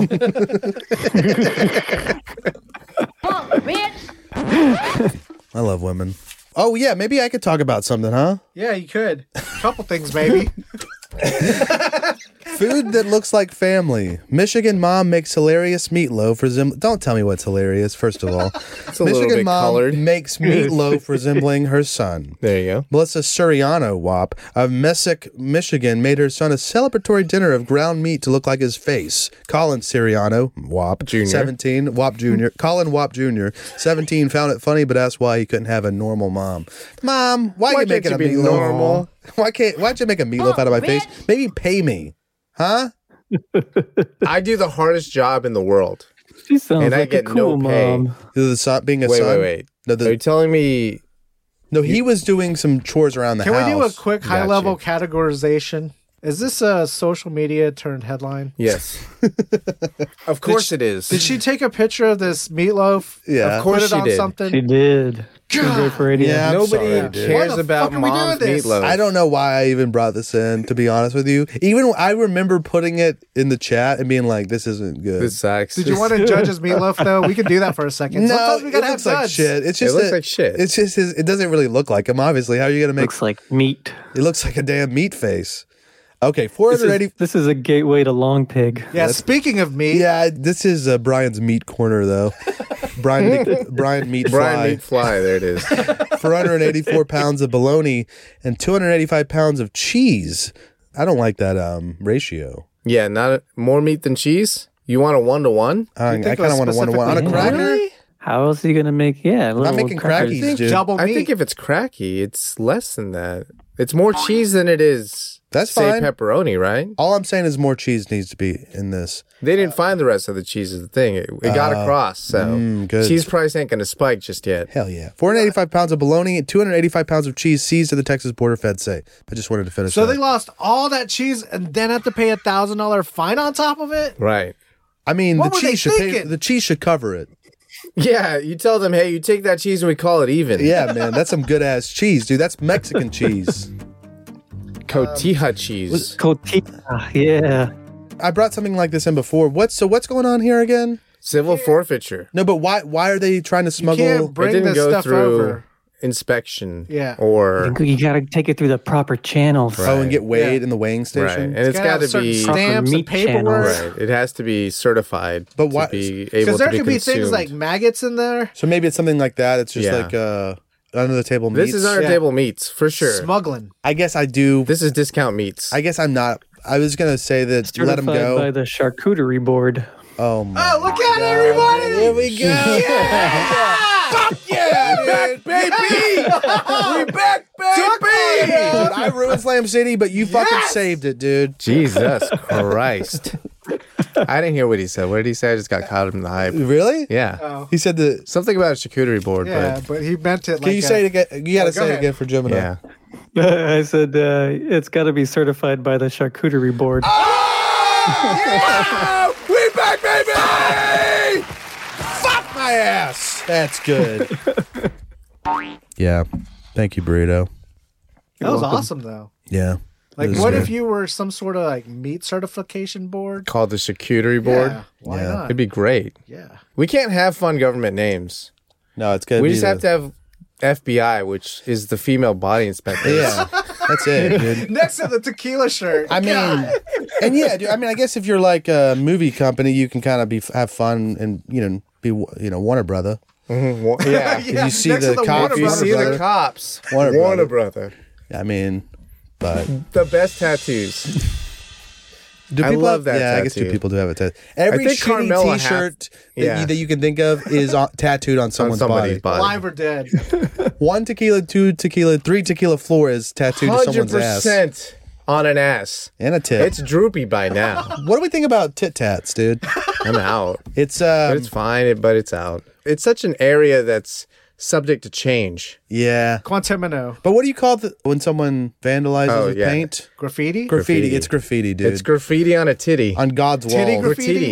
I love women. Oh yeah, maybe I could talk about something, huh? Yeah, you could. A couple things, maybe. Food that looks like family. Michigan mom makes hilarious meatloaf resembling. Don't tell me what's hilarious. First of all, It's a little bit mom colored. makes meatloaf resembling her son. There you go. Melissa Suriano, WAP, of Messick, Michigan, made her son a celebratory dinner of ground meat to look like his face. Colin Suriano, WAP, Jr. 17, WAP Jr., Colin WAP Jr., 17, found it funny but asked why he couldn't have a normal mom. Mom, why you can't making you a be meatloaf? normal? Why'd you make a meatloaf out of my face? Maybe pay me. Huh? I do the hardest job in the world. She sounds And I like a get cool no pay. mom. The son, being a Wait, son? wait. No, Are you telling me no, he was doing some chores around the Can house. we do a quick Got high-level you. categorization? Is this a social media turned headline? yes? Of course it is. Did she take a picture of this meatloaf? Yeah. Of course put it she on did. something? She did. She was great for radio. Yeah. I'm Nobody sorry, dude. cares Why the about fuck are we doing mom's this? meatloaf. I don't know why I even brought this in, to be honest with you. Even I remember putting it in the chat and being like, this isn't good. This sucks. Did you want to judge his meatloaf though? We can do that for a second. no, Sometimes we it gotta have looks like judge. shit. It's just looks like shit. It's just it doesn't really look like him, obviously. How are you going to make Looks like meat. it looks like a damn meat face. Okay, This 480. is, this is a gateway to Long Pig. Yeah. Speaking of meat, Yeah, this is Brian's meat corner, though. Brian Meat Brian Fly. Meat Fly? There it is. 484 pounds of bologna and 285 pounds of cheese. I don't like that ratio. Yeah, not more meat than cheese. You want a 1-to-1? I think kind of want a 1-to-1 on a specifically- cracker. Really? How else are you gonna make? Yeah, I'm not making crackers. crackies, dude. double I meat. think if it's cracky, it's less than that. It's more cheese than it is. That's say fine. pepperoni, right? All I'm saying is more cheese needs to be in this. They didn't find the rest of the cheese is the thing. It got across, so good. cheese price ain't going to spike just yet. Hell yeah. 485 pounds of bologna and 285 pounds of cheese seized at the Texas border, Feds say. I just wanted to finish So that. they lost all that cheese and then have to pay $1,000 fine on top of it. Right. I mean, What the were they cheese should pay, thinking? the cheese should cover it. Yeah, you tell them, hey, you take that cheese and we call it even. Yeah, man, that's some good ass cheese, dude. That's Mexican cheese. Cotija cheese. Cotija, yeah. I brought something like this in before. What's going on here again? Civil forfeiture. No, but why are they trying to You smuggle? can't It bring didn't this go stuff through over. inspection. Yeah. Or You gotta take it through the proper channels. Oh, and get weighed Yeah. in the weighing right, station. and it's gotta got have to certain be stamps and meat paperwork. channels. right. It has to be certified. But why- To be able Because to there be could be consumed. things like maggots in there. So maybe it's something like that. It's just Yeah. like under the table meats. This is under Yeah. table meats for sure. Smuggling. I guess I do. This is discount meats. I guess I'm not. I was gonna say that let him Certified go. by the charcuterie board. Oh my! Oh, look at everybody! Here we go! Fuck yeah, dude. baby! We back, baby! Dude, I ruined Slam City, but you fucking saved it, dude. Jesus Christ. I didn't hear what he said. What did he say? I just got caught up in the hype. Really? Yeah. Oh. He said that. Something about a charcuterie board, Yeah, but he meant it like Can you say it again? You gotta Oh, go say it ahead. again for Gemini. but yeah. I said it's got to be certified by the charcuterie board. Yeah! We back, baby! Fuck my ass. That's good. Yeah. Thank you, burrito. That was awesome, though. Yeah. Like, It was what good. if you were some sort of like meat certification board? Called the charcuterie board. Yeah, why Yeah. not? It'd be great. Yeah. We can't have fun government names. No, it's good. We just have to have FBI, which is the female body inspector. Yeah. That's it, dude. Next to the tequila shirt. I mean, and yeah, dude, I mean, I guess if you're like a movie company, you can kind of have fun and be Warner Brother. Yeah. Yeah, you see next to the cops, If you Warner see Brother. the cops, Warner Warner Brother. I mean, but The best tattoos. do I people love have, that Yeah, I guess tattoo. people do have a tattoo. Every think shitty Carmella T-shirt yeah. that you can think of is tattooed on someone's somebody's body. alive or dead. 1 tequila, 2 tequila, 3 tequila floor is tattooed to someone's ass 100% on an ass. and a tip. It's droopy by now. What do we think about tit tats, dude? I'm out. It's But it's fine, but it's out. It's such an area that's subject to change. yeah. Quantimino. But what do you call when someone vandalizes Oh, with yeah. paint? Graffiti? Graffiti. It's graffiti, dude. It's graffiti on a titty. on God's Titty wall. graffiti? Graffiti.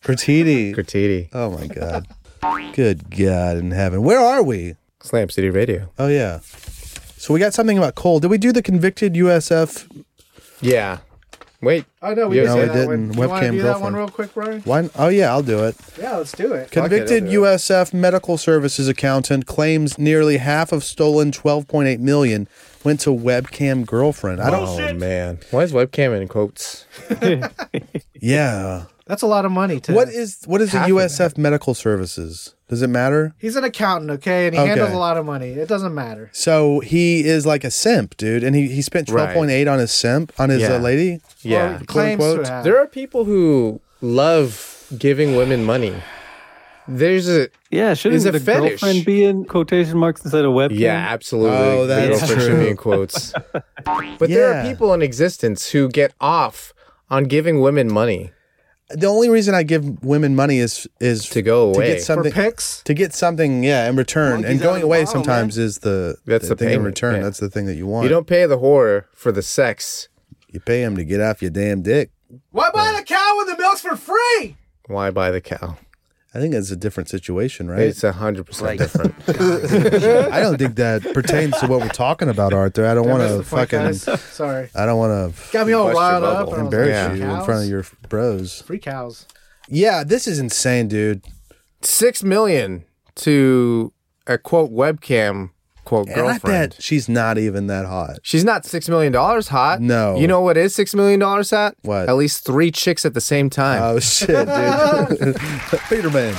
Fertiti. Fertiti. Oh my God. Good God in heaven. Where are we? Slam City Radio. Oh yeah. So we got something about coal. Did we do the convicted USF? Yeah. Wait. Oh no, we Yeah, didn't. no, we that didn't. one. You want to Webcam do that one girlfriend. real quick, Brian? Why? Oh yeah, I'll do it. Yeah, let's do it. Convicted I'll do it. USF Medical Services accountant claims nearly half of stolen $12.8 million went to webcam girlfriend. I don't. Oh man. Why is webcam in quotes? Yeah. That's a lot of money. What is the Half of USF Medical Services? Does it matter? He's an accountant, okay, and he Okay. handles a lot of money. It doesn't matter. So he is like a simp, dude, and he spent 12.8 on his simp on his Yeah. lady. Yeah. Or he claims unquote. to have. There are people who love giving women money. There's a Yeah, shouldn't Is a the fetish. girlfriend be in quotation marks instead of webcam? yeah, absolutely. Oh, The that's girlfriend should true. be in quotes. But there Yeah. are people in existence who get off on giving women money The only reason I give women money is to go away. to get For something pics? to get something, yeah, in return. Monkeys and out going of the away bottle, sometimes is the That's the thing in payment, return. yeah. That's the thing that you want. You don't pay the whore for the sex. You pay him to get off your damn dick. Why buy the cow when the milk's for free? Why buy the cow? I think it's a different situation, right? It's 100% different. I don't think that pertains to what we're talking about, Arthur. I don't want to Missed the point, fucking. guys. Sorry. I don't want Got me all Bust your riled up. bubble. and I was to embarrass like, you cows? in front of your bros. Free cows. Yeah, this is insane, dude. $6 million to a quote webcam quote And I girlfriend. bet she's not even that hot. She's not $6 million hot. No. You know what is $6 million hot? What? At least 3 chicks at the same time. Oh shit, dude. Peterman.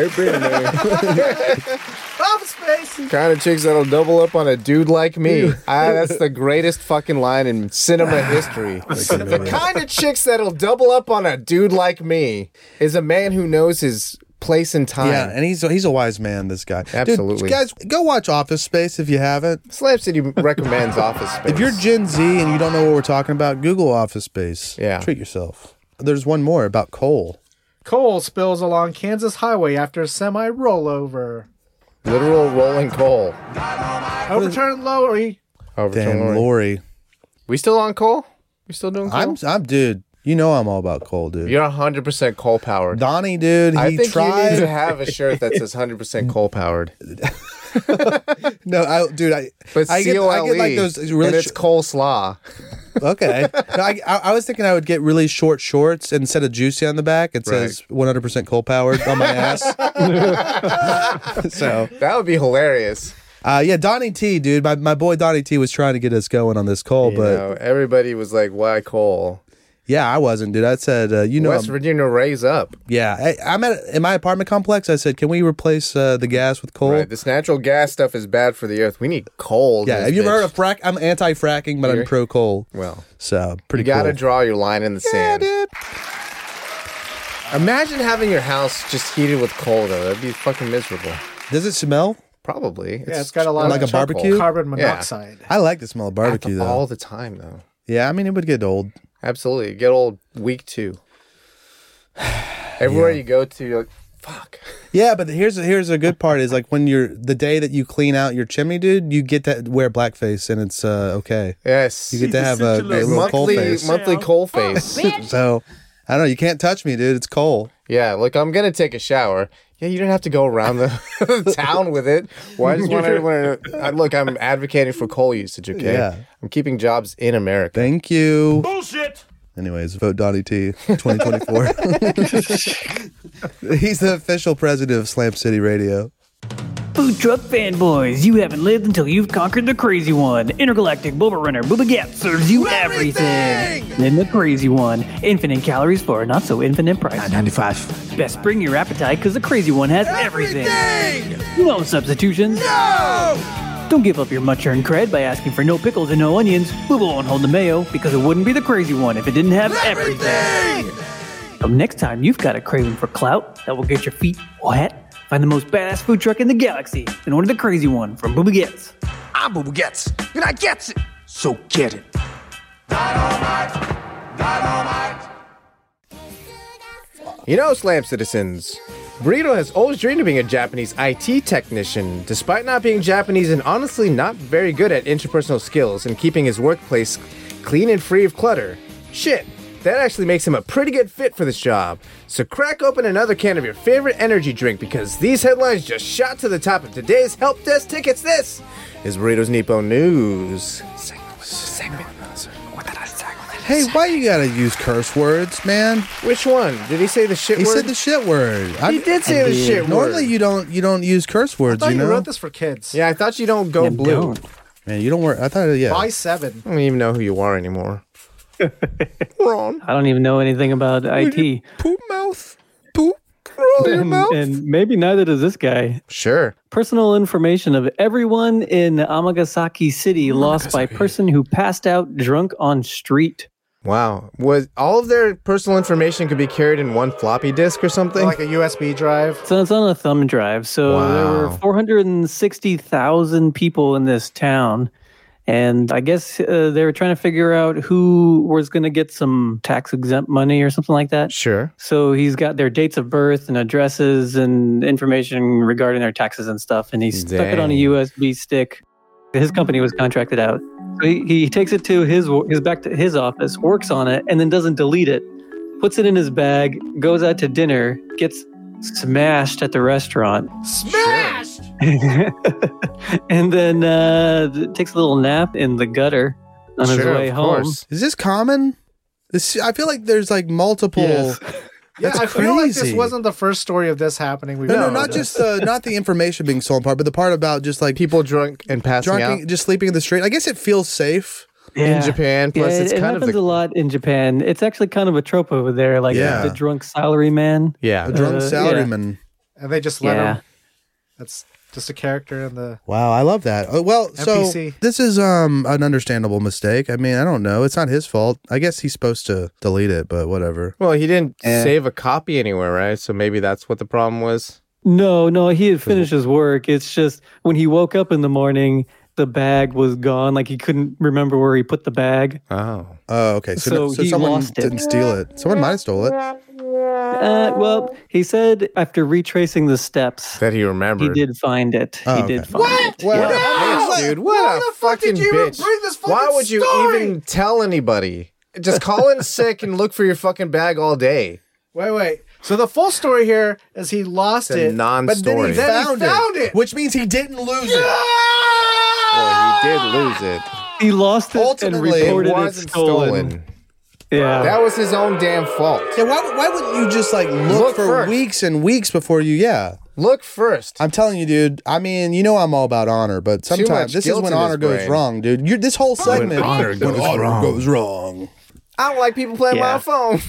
Office space. Kind of chicks that'll double up on a dude like me. That's the greatest fucking line in cinema history. The kind of chicks that'll double up on a dude like me is a man who knows his place and time. Yeah, and he's a wise man, this guy. Absolutely. Dude, guys, go watch Office Space if you haven't. Slam City recommends Office Space. If you're Gen Z and you don't know what we're talking about, Google Office Space. Yeah. Treat yourself. There's one more about coal. Coal spills along Kansas highway after semi rollover. Literal rolling coal. Overturned lorry. Damn, Lori. We still on coal? We still doing coal? I'm dude. You know I'm all about coal, dude. You're 100% coal powered. Donnie, dude, I he think you need tried. to have a shirt that says 100% coal powered. No, I But I COLE, get like those really and it's coleslaw. okay. No, I was thinking I would get really short shorts and instead of juicy on the back, it says 100% coal powered on my ass. So That would be hilarious. yeah, Donnie T, dude, my boy Donnie T was trying to get us going on this coal, You but know, everybody was like, why coal? yeah, I wasn't, dude. I said, West Virginia raise up. yeah, I'm in my apartment complex. I said, can we replace the gas with coal? Right. This natural gas stuff is bad for the earth. We need coal. in Yeah, this have you ever bitch. heard of frack? I'm anti-fracking, but I'm You're- pro coal. Well, So pretty you got to cool. draw your line in the Yeah, sand. dude. Imagine having your house just heated with coal, though. That'd be fucking miserable. Does it smell? Probably. Yeah, it's got a lot like of a barbecue? carbon monoxide. I like the smell of barbecue though. all the time, though. Yeah, I mean it would get old. Absolutely. Get old week 2. Everywhere you go to, you're like, fuck. Yeah, but here's a good part is like when you're the day that you clean out your chimney, dude, you get to wear blackface and it's okay. Yes. You get to have a little coal face. monthly coal face. So I don't know. You can't touch me, dude. It's coal. Yeah, look, I'm gonna take a shower. Yeah, you don't have to go around the town with it. Why just want everyone to... Look, I'm advocating for coal usage, okay? Yeah. I'm keeping jobs in America. Thank you. Bullshit. Anyways, vote Donnie T 2024. He's the official president of Slam City Radio. Food truck fanboys, you haven't lived until you've conquered the crazy one. Intergalactic Boba Runner Booba Gap serves you everything. Then the crazy one. Infinite calories for a not so infinite price. 95. Best bring your appetite because the crazy one has everything. No substitutions. No! Don't give up your much-earned cred by asking for no pickles and no onions. Booba won't hold the mayo because it wouldn't be the crazy one if it didn't have everything. So next time you've got a craving for clout that will get your feet wet, find the most badass food truck in the galaxy and order the crazy one from Booba Gets. I'm Booba Gets, and I gets it, so get it. You know, Slam citizens, Burrito has always dreamed of being a Japanese IT technician, despite not being Japanese and honestly not very good at interpersonal skills and keeping his workplace clean and free of clutter. Shit, that actually makes him a pretty good fit for this job. So crack open another can of your favorite energy drink because these headlines just shot to the top of today's Help Desk tickets. This is Burritos Nippon News. Segment. Hey, why you gotta use curse words, man? Which one? Did he say the shit He word? said the shit word. He did say the shit word. Normally you don't use curse words, I thought you you know? wrote this for kids. Yeah, I thought you don't go blue. Don't. Man, you don't work. I thought, yeah. Buy 7. I don't even know who you are anymore. Ron. I don't even know anything about IT. Poop mouth. Poop. Roll your mouth. And maybe neither does this guy. Sure. Personal information of everyone in Amagasaki City lost by person who passed out drunk on street. Wow. Was all of their personal information could be carried in one floppy disk or something? Like a USB drive. So it's on a thumb drive. So there were 460,000 people in this town. And I guess they were trying to figure out who was going to get some tax exempt money or something like that. Sure. So he's got their dates of birth and addresses and information regarding their taxes and stuff. And he stuck it on a USB stick. His company was contracted out. So he takes it to his back to his office, works on it, and then doesn't delete it. Puts it in his bag, goes out to dinner, gets smashed at the restaurant. Smashed! And then takes a little nap in the gutter on his way home. Is this common? I feel like there's like multiple. Yes. Yeah, I feel like this wasn't the first story of this happening. No, not just not the information being stolen part, but the part about just like people drunk and passing out, just sleeping in the street. I guess it feels safe in Japan. Plus, it's it kind happens of a lot in Japan. It's actually kind of a trope over there, like the drunk salaryman. Yeah, the drunk salaryman. And they just let him. That's just a character in the. Wow, I love that. Well, NPC. so this is an understandable mistake. I mean, I don't know. It's not his fault. I guess he's supposed to delete it, but whatever. Well, he didn't save a copy anywhere, right? So maybe that's what the problem was. No, he had finished his work. It's just when he woke up in the morning, the bag was gone. Like he couldn't remember where he put the bag. Oh, okay. So he someone lost it. didn't steal it. Someone might have stole it. Well, he said after retracing the steps that he remembered. He did find it. Oh, he did find it. What a bitch, dude. What a fucking bitch. Why would you even tell anybody? Just call in sick and look for your fucking bag all day. Wait. So the full story here is he lost It's a it. non-story. But then he found it. Which means he didn't lose it. Well, he did lose it. He lost it Ultimately, and reported it it wasn't stolen. Yeah. That was his own damn fault. Yeah, why wouldn't you just like look for first. weeks and weeks before you? Yeah. Look first. I'm telling you, dude. I mean, you know I'm all about honor, but sometimes much this is guilt when in his honor goes brain. wrong, dude. This whole segment. honor goes wrong. I don't like people playing my phone.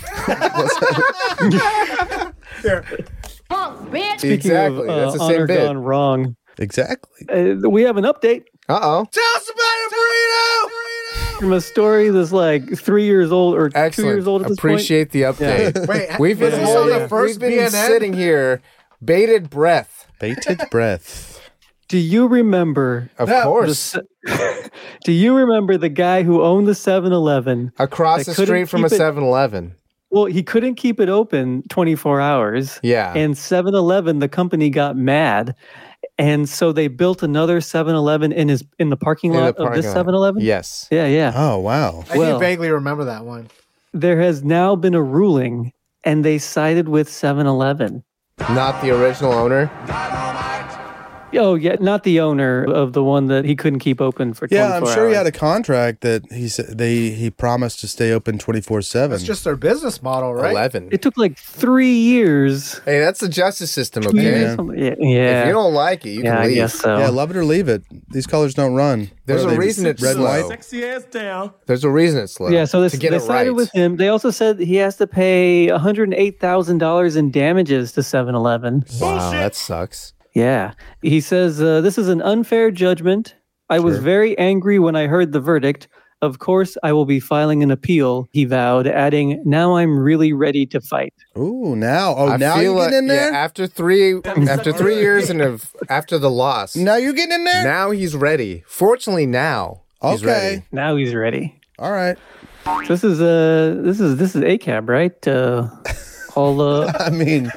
Speaking Exactly. of That's the honor same bit. gone wrong. Exactly. We have an update Uh-oh. Tell us about it, burrito. from a story that's like 3 years old or 2 years old at this Appreciate the update. Wait, We've been was this on the holding, first we've been BNN? sitting here, bated breath. Bated breath. Do you remember? Of course. Do you remember the guy who owned the 7-Eleven Across that the couldn't street from a keep it- 7-Eleven. Well, he couldn't keep it open 24 hours. Yeah. And 7-Eleven, the company got mad. And so they built another 7-Eleven in the parking lot of this 7-Eleven? Yes. Yeah. Oh, wow. I do vaguely remember that one. There has now been a ruling, and they sided with 7-Eleven. Not the original owner. Oh, yeah, not the owner of the one that he couldn't keep open for 24 Yeah, hours. I'm sure he had a contract that he promised to stay open 24/7. That's just their business model, right? 11. It took like 3 years. Hey, that's the justice system, 2 years, okay? something- Yeah. If you don't like it, you Yeah, can I leave. guess so. Yeah, love it or leave it. These colors don't run. There's What a are they, reason it's red and slow. white. Sexy ass down. There's a reason it's slow. Yeah, so to get they it sided right. with him. They also said he has to pay $108,000 in damages to 7-Eleven. Wow, that sucks. Yeah. He says, this is an unfair judgment. I was very angry when I heard the verdict. Of course, I will be filing an appeal, he vowed, adding, now I'm really ready to fight. Ooh, now. Oh, I now feel you're getting in there? Yeah, after 3 years and after the loss. Now you're getting in there? Now he's ready. Fortunately, now he's Okay. ready. Now he's ready. All right. This is ACAB, right? All I mean,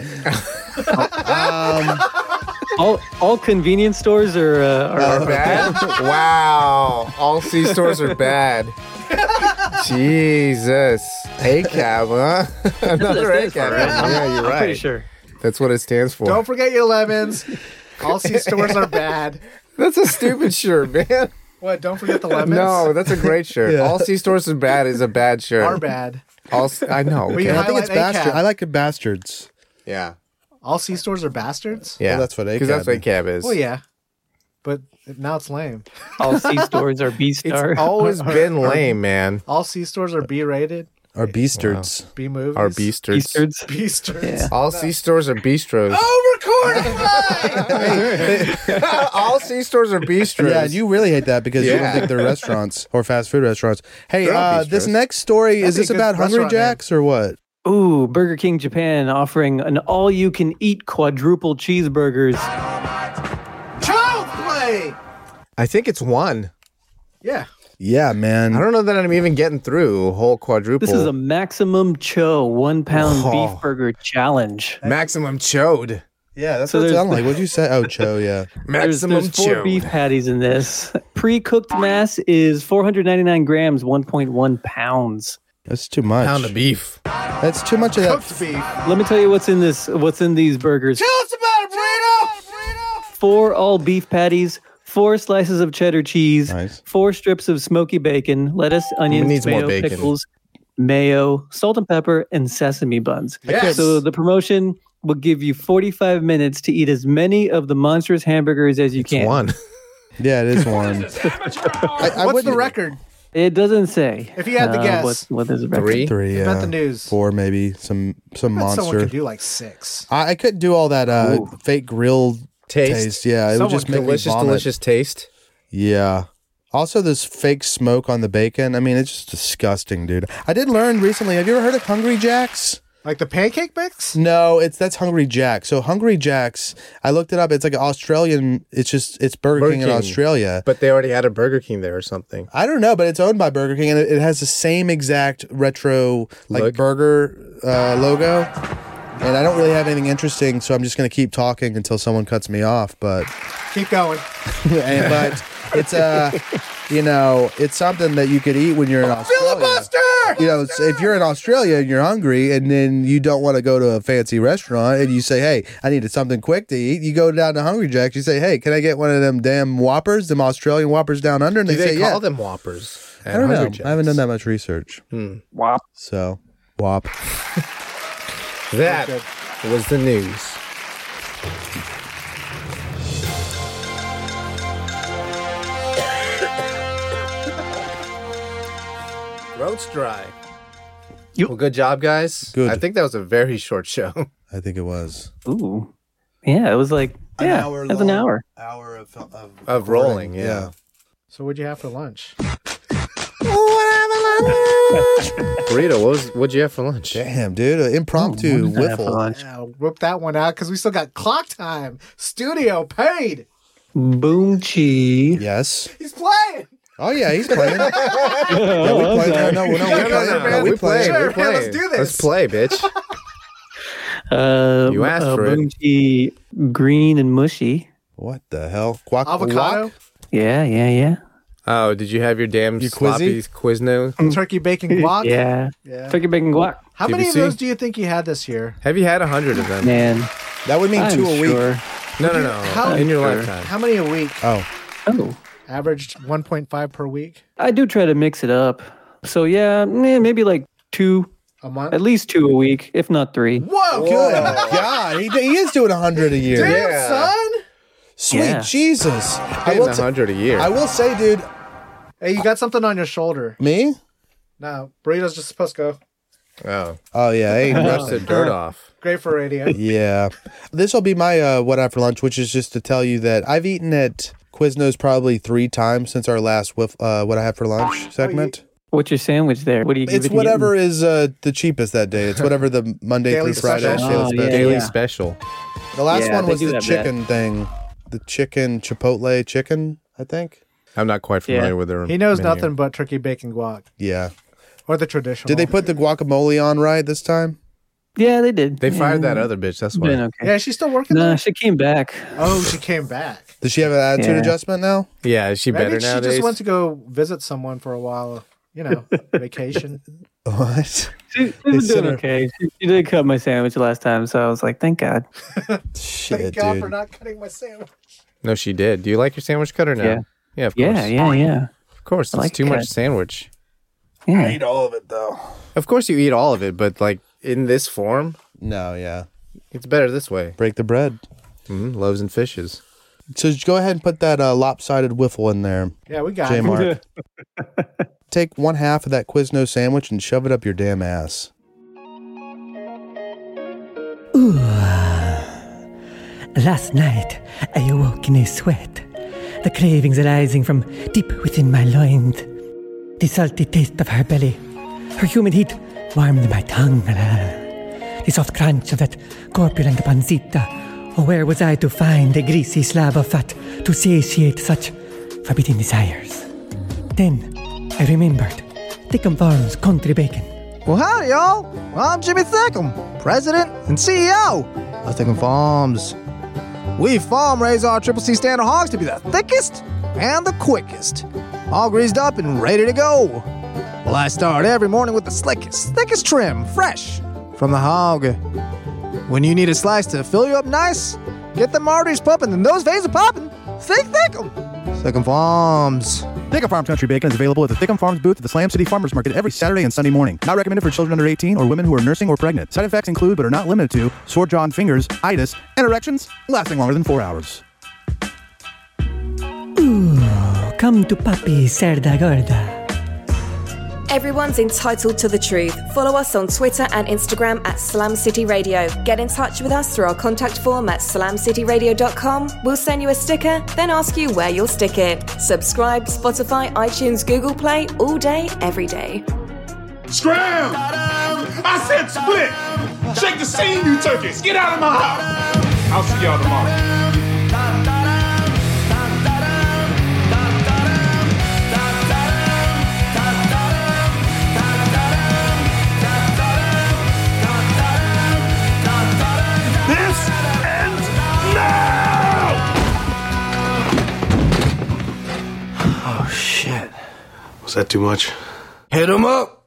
all convenience stores are Bad? Wow. All C stores are bad. Jesus. ACAB, huh? Another stands for, ACAB. right? Yeah, you're I'm pretty right. sure. That's what it stands for. Don't forget your lemons. All C stores are bad. That's a stupid shirt, man. What? Don't forget the lemons. No, that's a great shirt. Yeah. All C stores is bad is a bad shirt. Are bad. I know. We okay. I think it's highlight bastard. ACAB. I like it bastards. Yeah. All C stores are bastards. Yeah. Well, that's what Because that's what ACAB ACAB is. Well, yeah, but now it's lame. All C stores are B star. It's always been lame, man. All C stores are B rated. Or beastards. B movies. Our beasters. Beastards. Beasters. Yeah. All C stores are bistros. All C stores are bistros. Yeah, you really hate that because you don't Yeah. think they're restaurants or fast food restaurants. Hey, They're all this bistros. next story, That'd is be a this good about Hungry restaurant name. Jacks or what? Ooh, Burger King Japan offering an all-you-can-eat quadruple cheeseburgers. Child play. I think it's one. Yeah. Yeah, man. I don't know that I'm even getting through a whole quadruple. This is a Maximum Cho 1 pound Oh. beef burger challenge. maximum chode. Yeah, that's So what it there's- sounded like. What'd you say? Oh, Cho, yeah. Maximum There's 4 chode. beef patties in this. Pre-cooked mass is 499 grams, 1.1 pounds. That's too much. Pound of beef. That's too much of that. Cooked beef. Let me tell you what's in these burgers. Tell us about it, burrito. 4 all beef patties, 4 slices of cheddar cheese, Nice. 4 strips of smoky bacon, lettuce, onions, needs more tomato, bacon? pickles, mayo, salt and pepper, and sesame buns. Yes. So the promotion will give you 45 minutes to eat as many of the monstrous hamburgers as you can. One. Yeah, it is one. I What's the wouldn't- record? It doesn't say. If you had to guess. what is the record? 3. 3, About yeah. the news. 4, maybe. Some Bet someone monster. could do like 6. I couldn't do all that fake grilled taste. Yeah, it would just make delicious, me vomit. delicious taste. Yeah. Also, this fake smoke on the bacon. I mean, it's just disgusting, dude. I did learn recently. Have you ever heard of Hungry Jacks? Like the pancake mix? No, that's Hungry Jack. So Hungry Jacks, I looked it up. It's like an Australian. It's Burger King in King. Australia. But they already had a Burger King there or something. I don't know, but it's owned by Burger King, and it has the same exact retro Look. burger logo. And I don't really have anything interesting, so I'm just going to keep talking until someone cuts me off. But Keep going. but it's it's something that you could eat when you're in Australia. Filibuster! You know, if you're in Australia and you're hungry, and then you don't want to go to a fancy restaurant, and you say, "Hey, I needed something quick to eat," you go down to Hungry Jack's. You say, "Hey, can I get one of them damn Whoppers, them Australian Whoppers down under?" And Do they they say, call "Yeah." them Whoppers? I don't know. I haven't done that much research. Wow. So, Whop. That was the news. Throat's dry. Well, good job, guys. Good. I think that was a very short show. I think it was Ooh. Yeah, it was like, that's an hour. Hour Of rolling, yeah. So what'd you have for lunch? Burrito, what'd you have for lunch? Damn, dude, an impromptu What did I have for wiffle. lunch? Yeah, whip that one out because we still got clock time. Studio paid. Boom chi. Yes. He's playing. Oh yeah, he's playing. Yeah, we playing. No, we playing. we play. Sure, We play. man, let's do this. Let's play, bitch. You asked for it. Boom chi, green and mushy. What the hell? Guac Avocado, Yeah. Oh, did you have your damn You sloppy Quizno? turkey bacon guac. Yeah. Yeah. Turkey bacon guac. How many of TBC? those do you think you had this year? Have you had 100 of them? Man. That would mean I'm 2 a week. sure. No. How- In your Sure. lifetime. How many a week? Oh, Oh. Averaged 1.5 per week I do try to mix it up. So yeah, maybe like 2, a month. at least 2 a week, if not 3. Whoa, good God, he is doing 100 a year. Damn, Yeah. son. Sweet Yeah. Jesus! Getting 100 a year. I will say, dude, Hey, you got something on your shoulder. me? No, burrito's just supposed to go. Oh. Oh yeah, hey, Brush the dirt off. Great for radio. yeah. This will be my what I have for lunch, which is just to tell you that I've eaten at Quiznos probably 3 times since our last what I have for lunch segment. What's your sandwich there? What do you It's giving whatever is the cheapest that day. It's whatever the Monday Daily through Friday special. shit is Oh, best. yeah. Daily special. The last Yeah, one they was do the have chicken thing, the chicken Chipotle chicken, I think. I'm not quite familiar Yeah. with their He knows menu. nothing but turkey bacon guac Yeah. or the traditional. Did they put the guacamole on right this time? Yeah, they did. They Yeah. fired that other bitch. That's Been why. okay. Yeah, she's still working Nah, there. she came back. Oh, she came back. Does she have an attitude Yeah. adjustment now? Yeah, is she Maybe better she nowadays? just went to go visit someone for a while. You know, vacation. What? She was doing okay. She did cut my sandwich last time, so I was like, thank God. Shit, Thank God dude. for not cutting my sandwich. No, she did. Do you like your sandwich cut or no? Yeah. Yeah, of course. Yeah. Of course, it's like too cut. much sandwich. Yeah. I eat all of it, though. Of course you eat all of it, but like in this form, No, yeah. it's better this way. Break the bread. Loaves and fishes. So just go ahead and put that lopsided wiffle in there, Yeah, we got J it. Mark. Take 1/2 of that Quiznos sandwich and shove it up your damn ass. Last night, I awoke in a sweat, the cravings arising from deep within my loins. The salty taste of her belly, her humid heat warmed my tongue. The soft crunch of that corpulent pancita. Oh, where was I to find a greasy slab of fat to satiate such forbidden desires? Then I remembered Thickum Farms country bacon. Well, howdy, y'all. I'm Jimmy Thickum, President and CEO of Thickum Farms. We farm raise our Triple C standard hogs to be the thickest and the quickest, all greased up and ready to go. Well, I start every morning with the slickest, thickest trim, fresh from the hog. When you need a slice to fill you up nice, get them arteries pumping and those veins are popping. Think Thickum. Thickum Farms. Thickum Farms Country Bacon is available at the Thickum Farms booth at the Slam City Farmers Market every Saturday and Sunday morning. Not recommended for children under 18 or women who are nursing or pregnant. Side effects include, but are not limited to, sore jaw and fingers, itis, and erections lasting longer than 4 hours. Ooh, come to Papi Cerda Gorda. Everyone's entitled to the truth. Follow us on Twitter and Instagram at Slam City Radio. Get in touch with us through our contact form at slamcityradio.com. We'll send you a sticker, then ask you where you'll stick it. Subscribe, Spotify, iTunes, Google Play, all day, every day. Scram! I said split! Shake the scene, you turkeys! Get out of my house! I'll see y'all tomorrow. This ends now! Oh, shit. Was that too much? Hit him up!